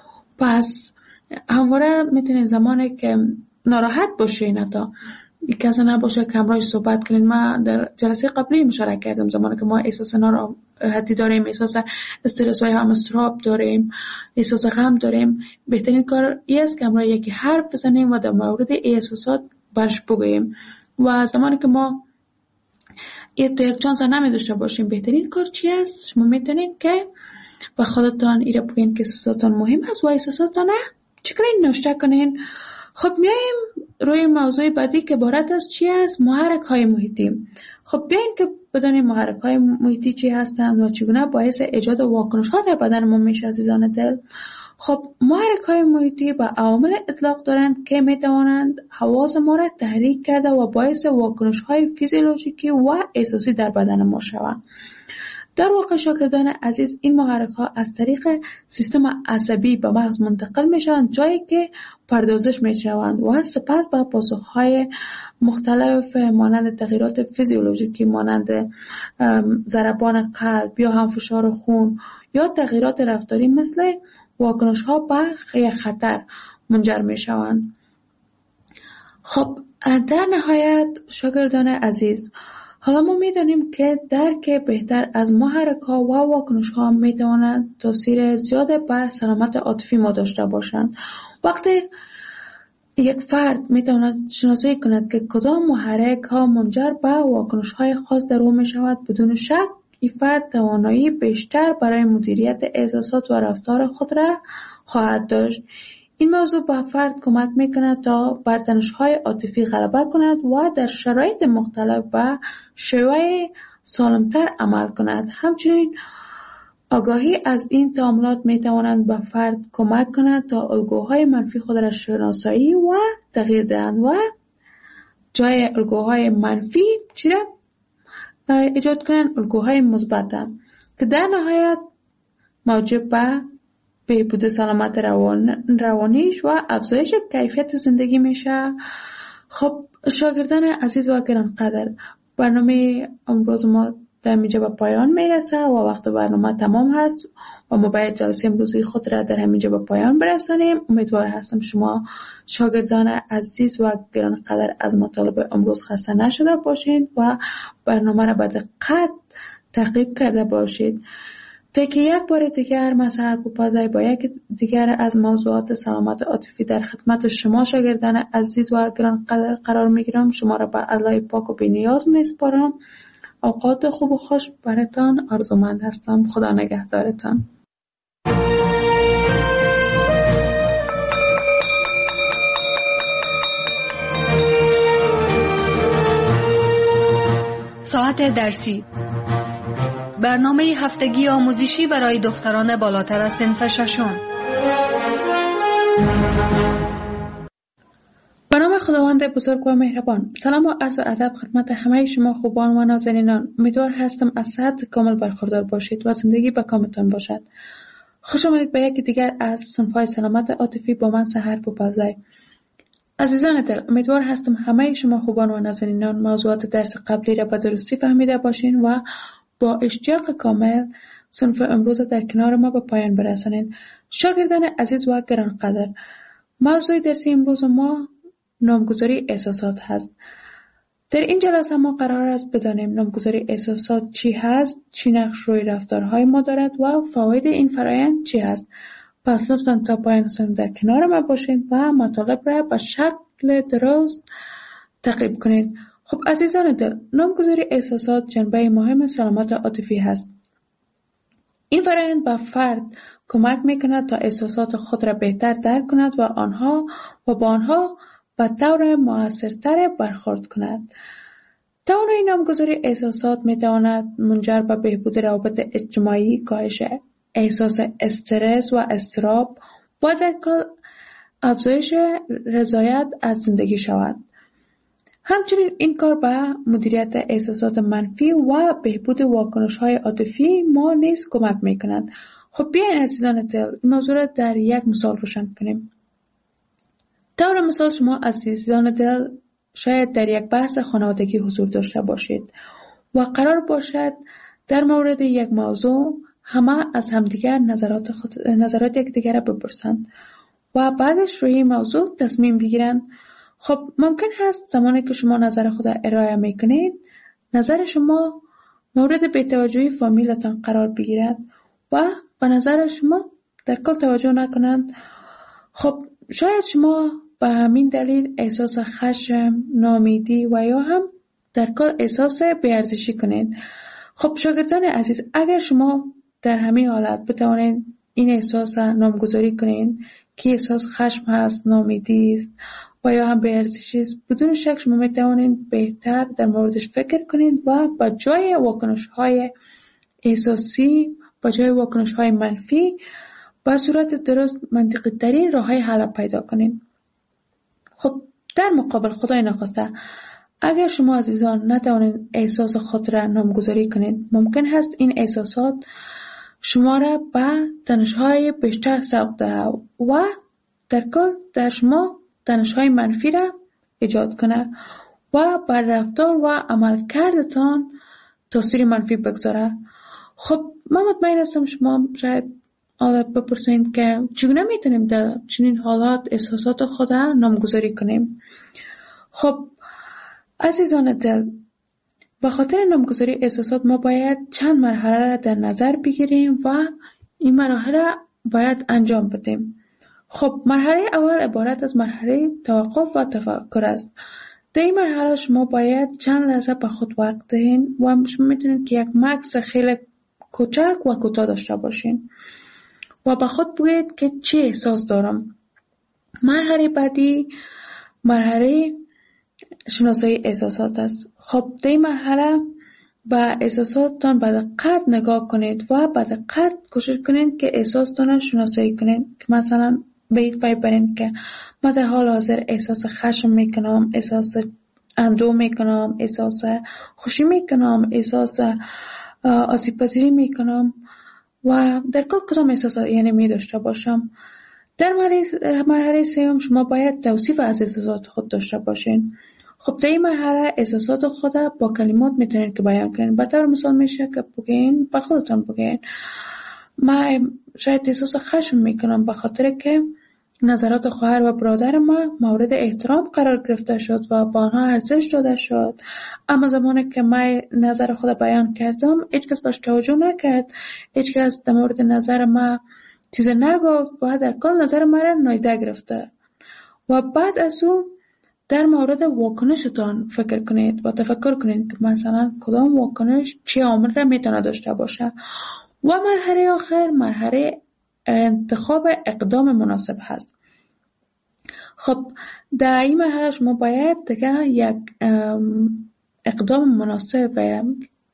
[SPEAKER 4] پس همواره میتونین زمانی که ناراحت باشین، حتی یک کسی نباشه که همراهش صحبت کنین. ما در جلسه قبلی مشارکت کردم زمانی که ما احساس ناراحتی داریم، احساس استرس و هم اضطراب داریم، احساس غم داریم، بهترین کار این است که همراه یکی حرف بزنیم و در مورد احساسات برش بگوییم. و زمانی که ما یک تو یک چانس نمی داشته باشیم، بهترین کار چی است؟ شما میتونین که به خودتان ایره بگین که احساساتان مهم است و احساساتان چی کنین؟ نوشته کنین. خب میایم روی موضوع بعدی که عبارت از چی است؟ محرک های محیطی. خب بیاین که بدانیم محرک های محیطی چی هستند و چگونه باعث ایجاد واکنش ها در بدن ما میشه عزیزان دل. خب محرک های محیطی به عوامل اطلاق دارند که میتوانند حواس ما را تحریک کرده و باعث واکنش های فیزیولوژیکی و احساسی در بدن ما شوند. در واقع شاگردان عزیز، این محرک ها از طریق سیستم عصبی به مغز منتقل می شوند، جایی که پردازش می شوند و سپس به پاسخ های مختلف مانند تغییرات فیزیولوژیکی مانند ضربان قلب یا هم فشار خون یا تغییرات رفتاری مثل واکنش ها به خطر منجر می شوند. خب در نهایت شاگردان عزیز، حالا ما میدانیم که درک بهتر از محرک ها و واکنش ها میتواند تاثیر زیاد بر سلامت عاطفی ما داشته باشند. وقتی یک فرد میتواند شناسایی کند که کدام محرک ها منجر به واکنش های خاص در او میشود، بدون شک این فرد توانایی بیشتر برای مدیریت احساسات و رفتار خود را خواهد داشت. این موضوع به فرد کمک میکند تا بر تنش‌های عاطفی غلبه کند و در شرایط مختلف به شیوه سالمتر عمل کند. همچنین آگاهی از این تعاملات میتواند به فرد کمک کند تا الگوهای منفی خود را شناسایی و تغییر دهند و جای الگوهای منفی چی را ایجاد کنند؟ الگوهای مثبت که در نهایت موجب به بهبود سلامت روان روانیش و افزایش کیفیت زندگی میشه. خب شاگردان عزیز و گرانقدر، برنامه امروز ما در اینجا به پایان میرسه و وقت برنامه تمام هست و ما باید جلسه امروزی خود را در همینجا به پایان برسانیم. امیدوار هستم شما شاگردان عزیز و گرانقدر از مطالب امروز خسته نشده باشید و برنامه را به دقت تعقیب کرده باشید تا که یک بار دیگر مسحر پوپازای با یک دیگر از موضوعات سلامت عاطفی در خدمت شما شاگردان عزیز و گرانقدر قرار میگیرم. شما را به الله پاک و بی‌نیاز میسپارم. اوقات خوب و خوش براتان آرزومند هستم. خدا نگهدارتان.
[SPEAKER 2] درسی، برنامه هفتگی آموزشی برای دختران بالاتر از صنف ششم.
[SPEAKER 4] به نام خداوند بزرگ و مهربان. سلام و عرض ادب خدمت همه شما خوبان و نازنینان. امیدوار هستم از صحت کامل برخوردار باشید و زندگی به کامتان باشد. خوش آمدید به یکی دیگر از صنف‌های سلامت عاطفی با من سحر بوپزای. عزیزان دل، امیدوار هستم همه شما خوبان و نازنینان موضوعات درس قبلی را به درستی فهمیده باشین و با اشتیاق کامل صنف امروز در کنار ما به پایان برسانید. شاگردان عزیز و گرانقدر، موضوع درسی امروز ما نامگذاری احساسات هست. در این جلسه ما قرار است بدانیم نامگذاری احساسات چی هست، چی نقش روی رفتارهای ما دارد و فواید این فرآیند چی هست. پس لطفاً تا پایان صنف در کنار ما باشید و مطالب را به شکل درست تعقیب کنید. خب عزیزان دل، نامگذاری احساسات جنبه مهم سلامت عاطفی هست. این فرآیند به فرد کمک میکند تا احساسات خود را بهتر درک کند و آنها و با آنها به طور مؤثرتر برخورد کند. توانایی نامگذاری احساسات میتواند منجر به بهبود روابط اجتماعی، کاهش احساس استرس و اضطراب و در کل افزایش رضایت از زندگی شود. همچنین این کار به مدیریت احساسات منفی و بهبود واکنش‌های عاطفی ما نیز کمک می‌کند. خب بیاین عزیزان دل این موضوع را در یک مثال روشن کنیم. طور مثال شما عزیزان دل شاید در یک بحث خانوادگی حضور داشته باشید و قرار باشد در مورد یک موضوع همه از همدیگر نظرات خود نظرات یکدیگر را بپرسند و بعدش روی این موضوع تصمیم بگیرند. خب ممکن هست زمانی که شما نظر خود ارائه میکنید نظر شما مورد بی‌توجهی فامیلتان قرار بگیرد و به نظر شما در کل توجه نکنند. خب شاید شما به همین دلیل احساس خشم، ناامیدی و یا هم در کل احساس بی‌ارزشی کنید. خب شاگردان عزیز، اگر شما در همین حالت بتوانید این احساس نامگذاری کنید که احساس خشم هست، ناامیدی است و یا هم بی‌ارزشی است، بدون شک شما میتوانید بهتر در موردش فکر کنید و با جای واکنش‌های احساسی، با جای واکنش‌های منفی با صورت درست منطقی ترین راه‌های حل پیدا کنید. خب در مقابل خدای نخواسته اگر شما عزیزان نتوانید احساس خود را نامگذاری کنید، ممکن هست این احساسات شما را به تنش‌های بیشتر سوق دهد و در کل در شما تنش‌های منفی را ایجاد کنه و بر رفتار و عملکردتان تاثیر منفی بگذاره. خب من مطمئن هستم شما شاید حالت بپرسید که چگونه میتونیم در چنین حالات احساسات خود را نامگذاری کنیم. خب عزیزان دل، به خاطر نامگذاری احساسات ما باید چند مرحله را در نظر بگیریم و این مرحله را باید انجام بدیم. خب مرحله اول عبارت از مرحله توقف و تفکر است. در این مرحله شما باید چند لحظه به خود وقت دهید و شما میتونید که یک مکث خیلی کوچک و کوتاه داشته باشین و به خود بگویید که چه احساس دارم. مرحله بعدی مرحله شناسایی احساسات است. خب در این مرحله به احساساتتان به دقت نگاه کنید و به دقت کوشش کنید که احساستان شناسایی کنید. که مثلا به این پی برید که من در حال حاضر احساس خشم میکنم، احساس اندوه میکنم، احساس خوشی میکنم، احساس آسیب پذیری میکنم و در کل کدام احساسات یعنی می داشته باشم. در مرحله سوم شما باید توصیف از احساسات خود داشته باشین. خب در این مرحله احساسات خود با کلمات میتونید که بیان کنید. به طور مثال میشه که بگین به خودتان بگین من شاید احساس خشم میکنم به خاطر که نظرات خواهر و برادر ما مورد احترام قرار گرفته شد و با آنها ارزش داده شد، اما زمانی که من نظر خود بیان کردم هیچ کس باش توجه نکرد، هیچ کس در مورد نظر ما چیز نگفت و در کل نظر ما را نادیده گرفته. و بعد از اون در مورد واکنشتان فکر کنید و تفکر کنید که مثلا کدام واکنش چه عامل را میتونه داشته باشه. و مرحله آخر مرحله انتخاب اقدام مناسب هست. خب در این مرحله شما باید دیگه یک اقدام مناسب و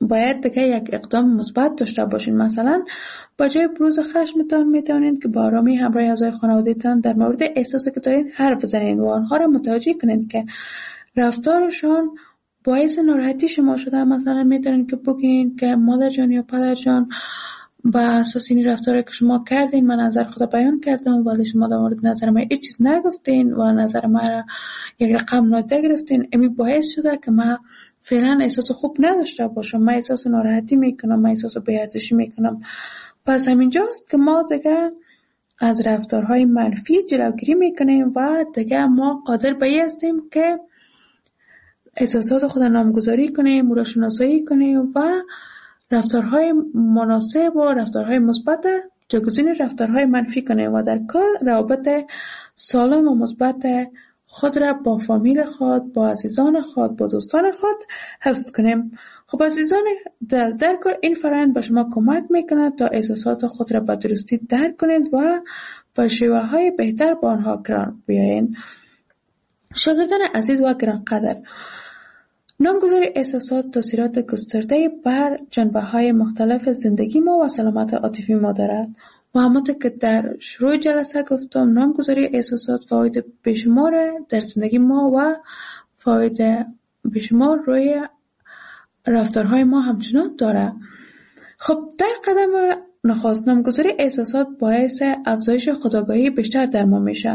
[SPEAKER 4] باید دیگه یک اقدام مثبت داشته باشین. مثلا با جای بروز خشمتان میتونید که با آرامی همراه اعضای خانواده‌تان در مورد احساسی که دارین حرف بزنین و آنها را متوجه کنید که رفتارشان باعث ناراحتی شما شده. مثلا میتونید که بگین که مادر جان یا پدر جان، با اساس این رفتاری که شما کردین من نظر خود بیان کردم ولی شما در مورد نظر من هیچ چیز نگفتین و نظر من را یک رقم نادیده گرفتین. امی باعث شده که من فعلا احساس خوب نداشته باشم، من احساس ناراحتی میکنم، من احساس بی‌ارزشی میکنم. پس همینجاست که ما دیگه از رفتارهای منفی جلوگیری میکنیم و دیگه ما قادر به این هستیم که احساسات خود نامگذاری کنیم، او را شناسایی کنیم و رفتارهای مناسب و رفتارهای مثبت جایگزین رفتارهای منفی کنیم و در کل روابط سالم و مثبت خود را با فامیل خود، با عزیزان خود، با دوستان خود حفظ کنیم. خب عزیزان، در, در کل این فرآیند به شما کمک میکنه تا احساسات خود را به درستی درک کنید و با شیوه های بهتر با آنها کنار بیایید. شاگردان عزیز و گرانقدر، نامگذاری احساسات تاثیرات گسترده بر جنبه‌های مختلف زندگی ما و سلامت عاطفی ما دارد و همانطور که در شروع جلسه گفتم نامگذاری احساسات فواید بیشمار در زندگی ما و فواید بیشمار روی رفتارهای ما همچنان دارد. خب در قدم نخست نامگذاری احساسات باعث افزایش خودآگاهی بیشتر در ما میشه.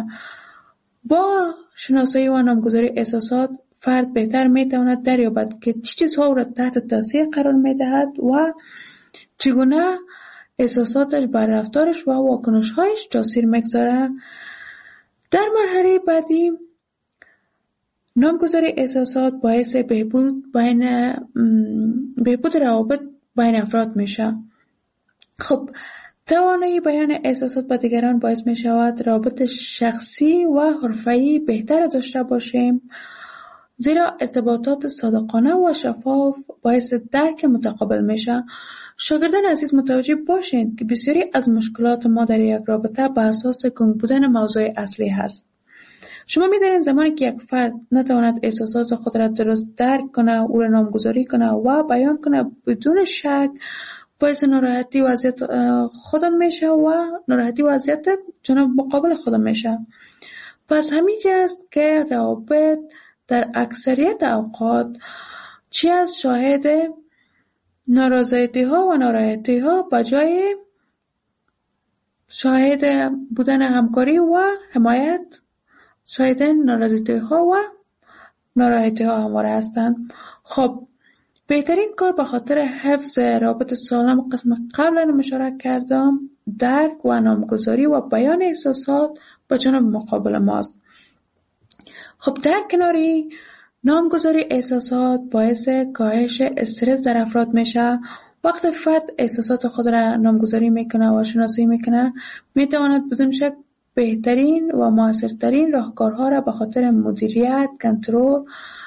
[SPEAKER 4] با شناسایی و نامگذاری احساسات فرد بهتر میتواند دریابد که چه چیزها را تحت تاثیر قرار میدهد و چگونه احساساتش بر رفتارش و واکنش‌هایش تاثیر میگذارد. در مرحله بعدی نامگذاری احساسات باعث بهبود بین بهبود روابط بین افراد میشه. خب توانایی بیان احساسات با دیگران باعث میشود روابط شخصی و حرفه‌ای بهتر داشته باشیم، زیرا ارتباطات صادقانه و شفاف باعث درک متقابل میشه. شاگردان عزیز متوجه باشید که بسیاری از مشکلات ما در یک رابطه به اساس گنگ بودن موضوع اصلی هست. شما می‌دانید زمانی که یک فرد نتواند احساسات خود را درست درک کنه، او را نامگذاری کنه و بیان کنه، بدون شک باعث ناراحتی و اذیت خودم میشه و ناراحتی و اذیت جناب مقابل خودم میشه. پس همینجا است که روابط در اکثریت اوقات چی از شاهد نارضایتی ها و ناراحتی ها به جای شاهد بودن همکاری و حمایت شاهد نارضایتی ها و ناراحتی ها همواره هستند. خب بهترین کار به خاطر حفظ رابط سالم قسم قبلا اشاره کردم درک و نامگذاری و بیان احساسات به جانب مقابل ماست. خب در کناری نامگذاری احساسات باعث کاهش استرس در افراد میشه. وقتی فرد احساسات خود را نامگذاری میکنه و شناسایی میکنه میتواند بدون شک بهترین و موثرترین راهکارها را به خاطر مدیریت، کنترل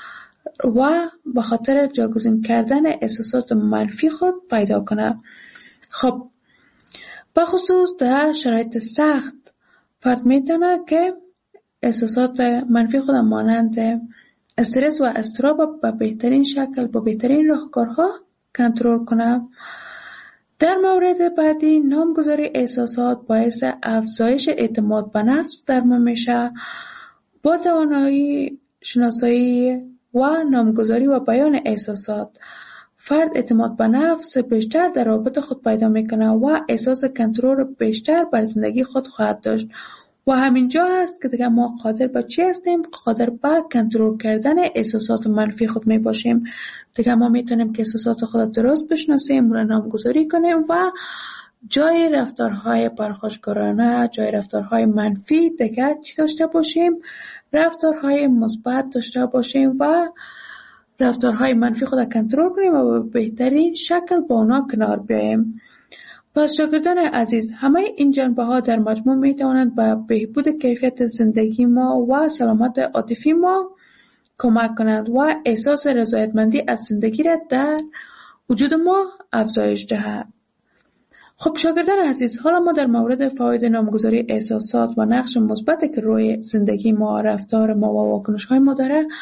[SPEAKER 4] و به خاطر جایگزین کردن احساسات منفی خود پیدا کنه. خب به خصوص در شرایط سخت فرد میتونه که احساسات منفی خود مانند استرس و اضطراب به بهترین شکل با بهترین راهکارها کنترل کنه. در مورد بعدی نامگذاری احساسات باعث افزایش اعتماد به نفس در ما میشه. با توانایی شناسایی و نامگذاری و بیان احساسات فرد اعتماد به نفس بیشتر در رابط خود پیدا میکنه و احساس کنترل بیشتر بر زندگی خود خواهد داشت و همینجا هست که دیگه ما قادر به چی هستیم؟ قادر به کنترل کردن احساسات منفی خود می باشیم. دیگه ما میتونیم که احساسات خود درست بشناسیم، را نامگذاری کنیم و جای رفتارهای پرخاشگرانه، جای رفتارهای منفی دیگه چی داشته باشیم؟ رفتارهای مثبت داشته باشیم و رفتارهای منفی خود کنترل کنیم و به بهترین شکل با اونا کنار بیاییم. پس شاگردان عزیز، همه این جنبه ها در مجموع می توانند به بهبود کیفیت زندگی ما و سلامت عاطفی ما کمک کنند و احساس رضایتمندی از زندگی را در وجود ما افزایش دهد. خب شاگردان عزیز، حالا ما در مورد فواید نامگذاری احساسات و نقش مثبتی که روی زندگی ما، رفتار ما و واکنش های ما داره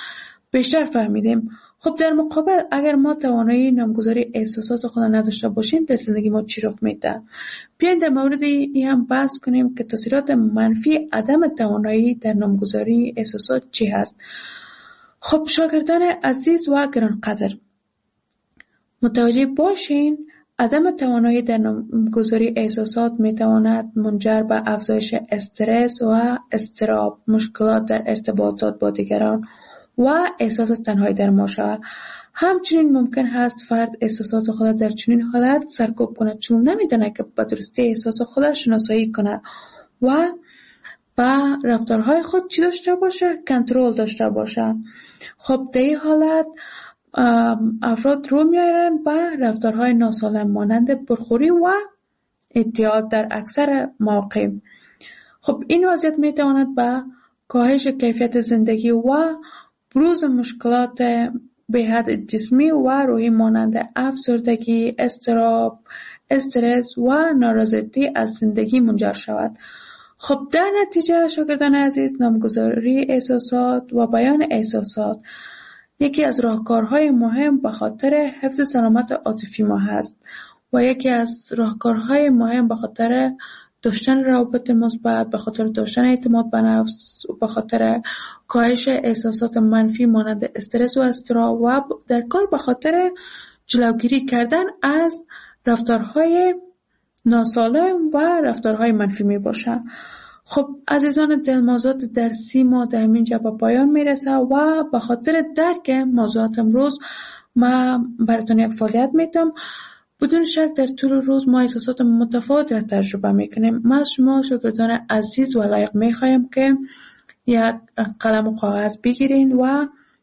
[SPEAKER 4] بیشتر فهمیدیم. خب در مقابل اگر ما توانایی نامگذاری احساسات خود نداشته باشیم در زندگی ما چی رخ میده؟ بیاین در مورد این هم بحث کنیم که تاثیرات منفی عدم توانایی در نامگذاری احساسات چی هست. خب شاگردان عزیز و گرانقدر، متوجه باشین عدم توانایی در نامگذاری احساسات میتواند منجر به افزایش استرس و اضطراب، مشکلات در ارتباطات با دیگران و احساس تنهایی در ما شود. همچنین ممکن هست فرد احساسات خود در چنین حالت سرکوب کنه چون نمیدونه که به درستی احساس خود شناسایی کنه و با رفتارهای خود چی داشته باشه؟ کنترل داشته باشه. خب در این حالت افراد رو میارن به رفتارهای ناسالم مانند پرخوری و اعتیاد در اکثر مواقع. خب این وضعیت میتواند به کاهش کیفیت زندگی و بروز مشکلات به حد جسمی و روحی مانند افسردگی، اضطراب، استرس و نارضایتی از زندگی منجر شود. خب در نتیجه شاگردان عزیز، نامگذاری احساسات و بیان احساسات یکی از راهکارهای مهم به خاطر حفظ سلامت عاطفی ما هست و یکی از راهکارهای مهم به خاطر داشتن روابط مثبت، به خاطر داشتن اعتماد به نفس، به خاطر کاهش احساسات منفی مانند استرس و اضطراب و در کل به خاطر جلوگیری کردن از رفتارهای ناسالم و رفتارهای منفی می باشه. خب عزیزان دل، موضوعات درسی ما در اینجا به پایان میرسه و به خاطر درک موضوعات امروز ما براتون یک فعالیت میتونم. بدون شک در طول روز ما احساسات متفاوت را تجربه میکنیم. ما از شما شاگردان عزیز و لایق میخوایم که یک قلم و کاغذ بگیرین و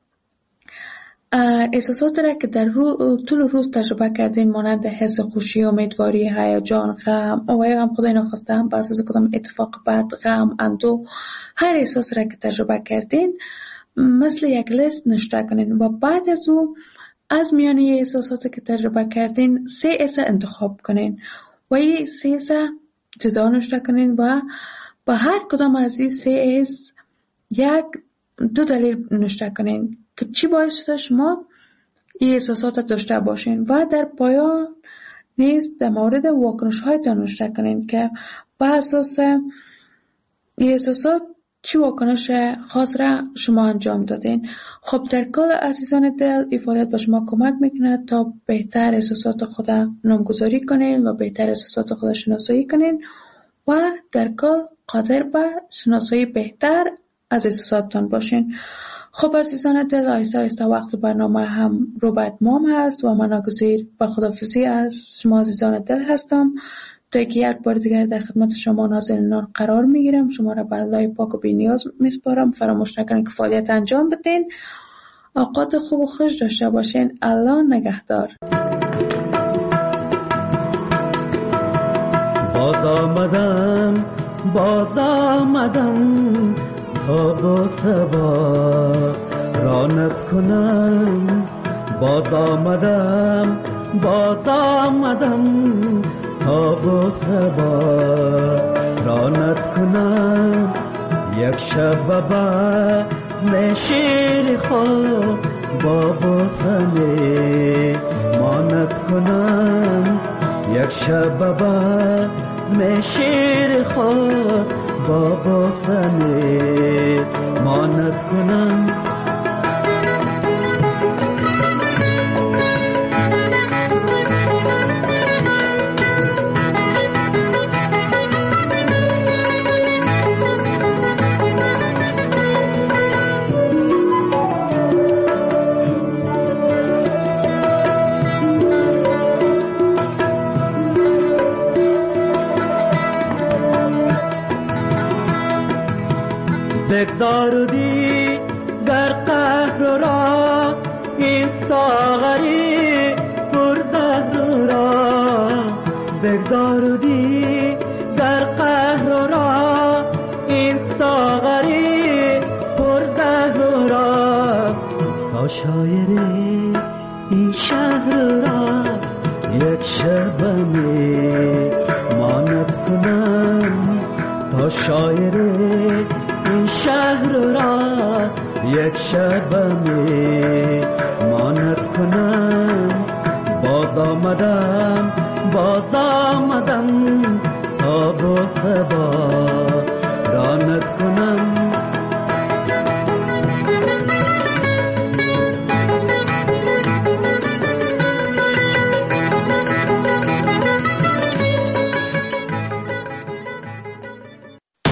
[SPEAKER 4] احساسات را که در رو طول روز تجربه کردین مانند حس خوشی، امیدواری، هیجان، غم و یا هم خدای ناخواسته هم به اساس کدام اتفاق بد، غم، اندوه، هر احساس را که تجربه کردین مثل یک لیست نوشته کنین و بعد از او از میانه احساساتی که تجربه کردین سه ایسه انتخاب کنین و این سه ایسه جدا نوشته کنین و با هر کدام از این سه ایس یک دو دلیل نوشته کنین که چی باعث شده شما این احساسات داشته باشین و در پایان نیز در مورد واکنش هایتان نوشته کنین که با اساس این احساسات چی واکنش خاص را شما انجام دادین. خب در کل عزیزان دل، این فعالیت به شما کمک میکنه تا بهتر احساسات خود نامگذاری کنین و بهتر احساسات خود شناسایی کنین و در کل قادر به شناسایی بهتر از احساساتتان باشین. خب عزیزان دل، آیسته آیسته وقت برنامه هم رو به اتمام هست و من ناگزیر به خداحافظی از شما عزیزان دل هستم تا که یک بار دیگر در خدمت شما نازنینان قرار میگیرم. شما را به الله پاک و بی‌نیاز میسپارم. فراموش نکنید که فعالیت انجام بدین. اوقات خوب و خوش داشته باشین. الله نگهدار.
[SPEAKER 5] باز آمدم باز آمدم تا با سبا رانت کنم. باز آمدم باز آمدم تا با سبا رانت کنم. یک شب با نشیر خود با بوسنه مانت کنم. یک شب با نشیر خود با بوسنه مانت کنم. دارودی در قهر را این ساغری پرزهر را. بگدارودی در قهر را این ساغری پرزهر را. تا شایر این شهر را یک شبنه مانت کنم. تا شایر این شهر را یک شبمی ماند کنم باز آمدم باز آمدم تاب و سبا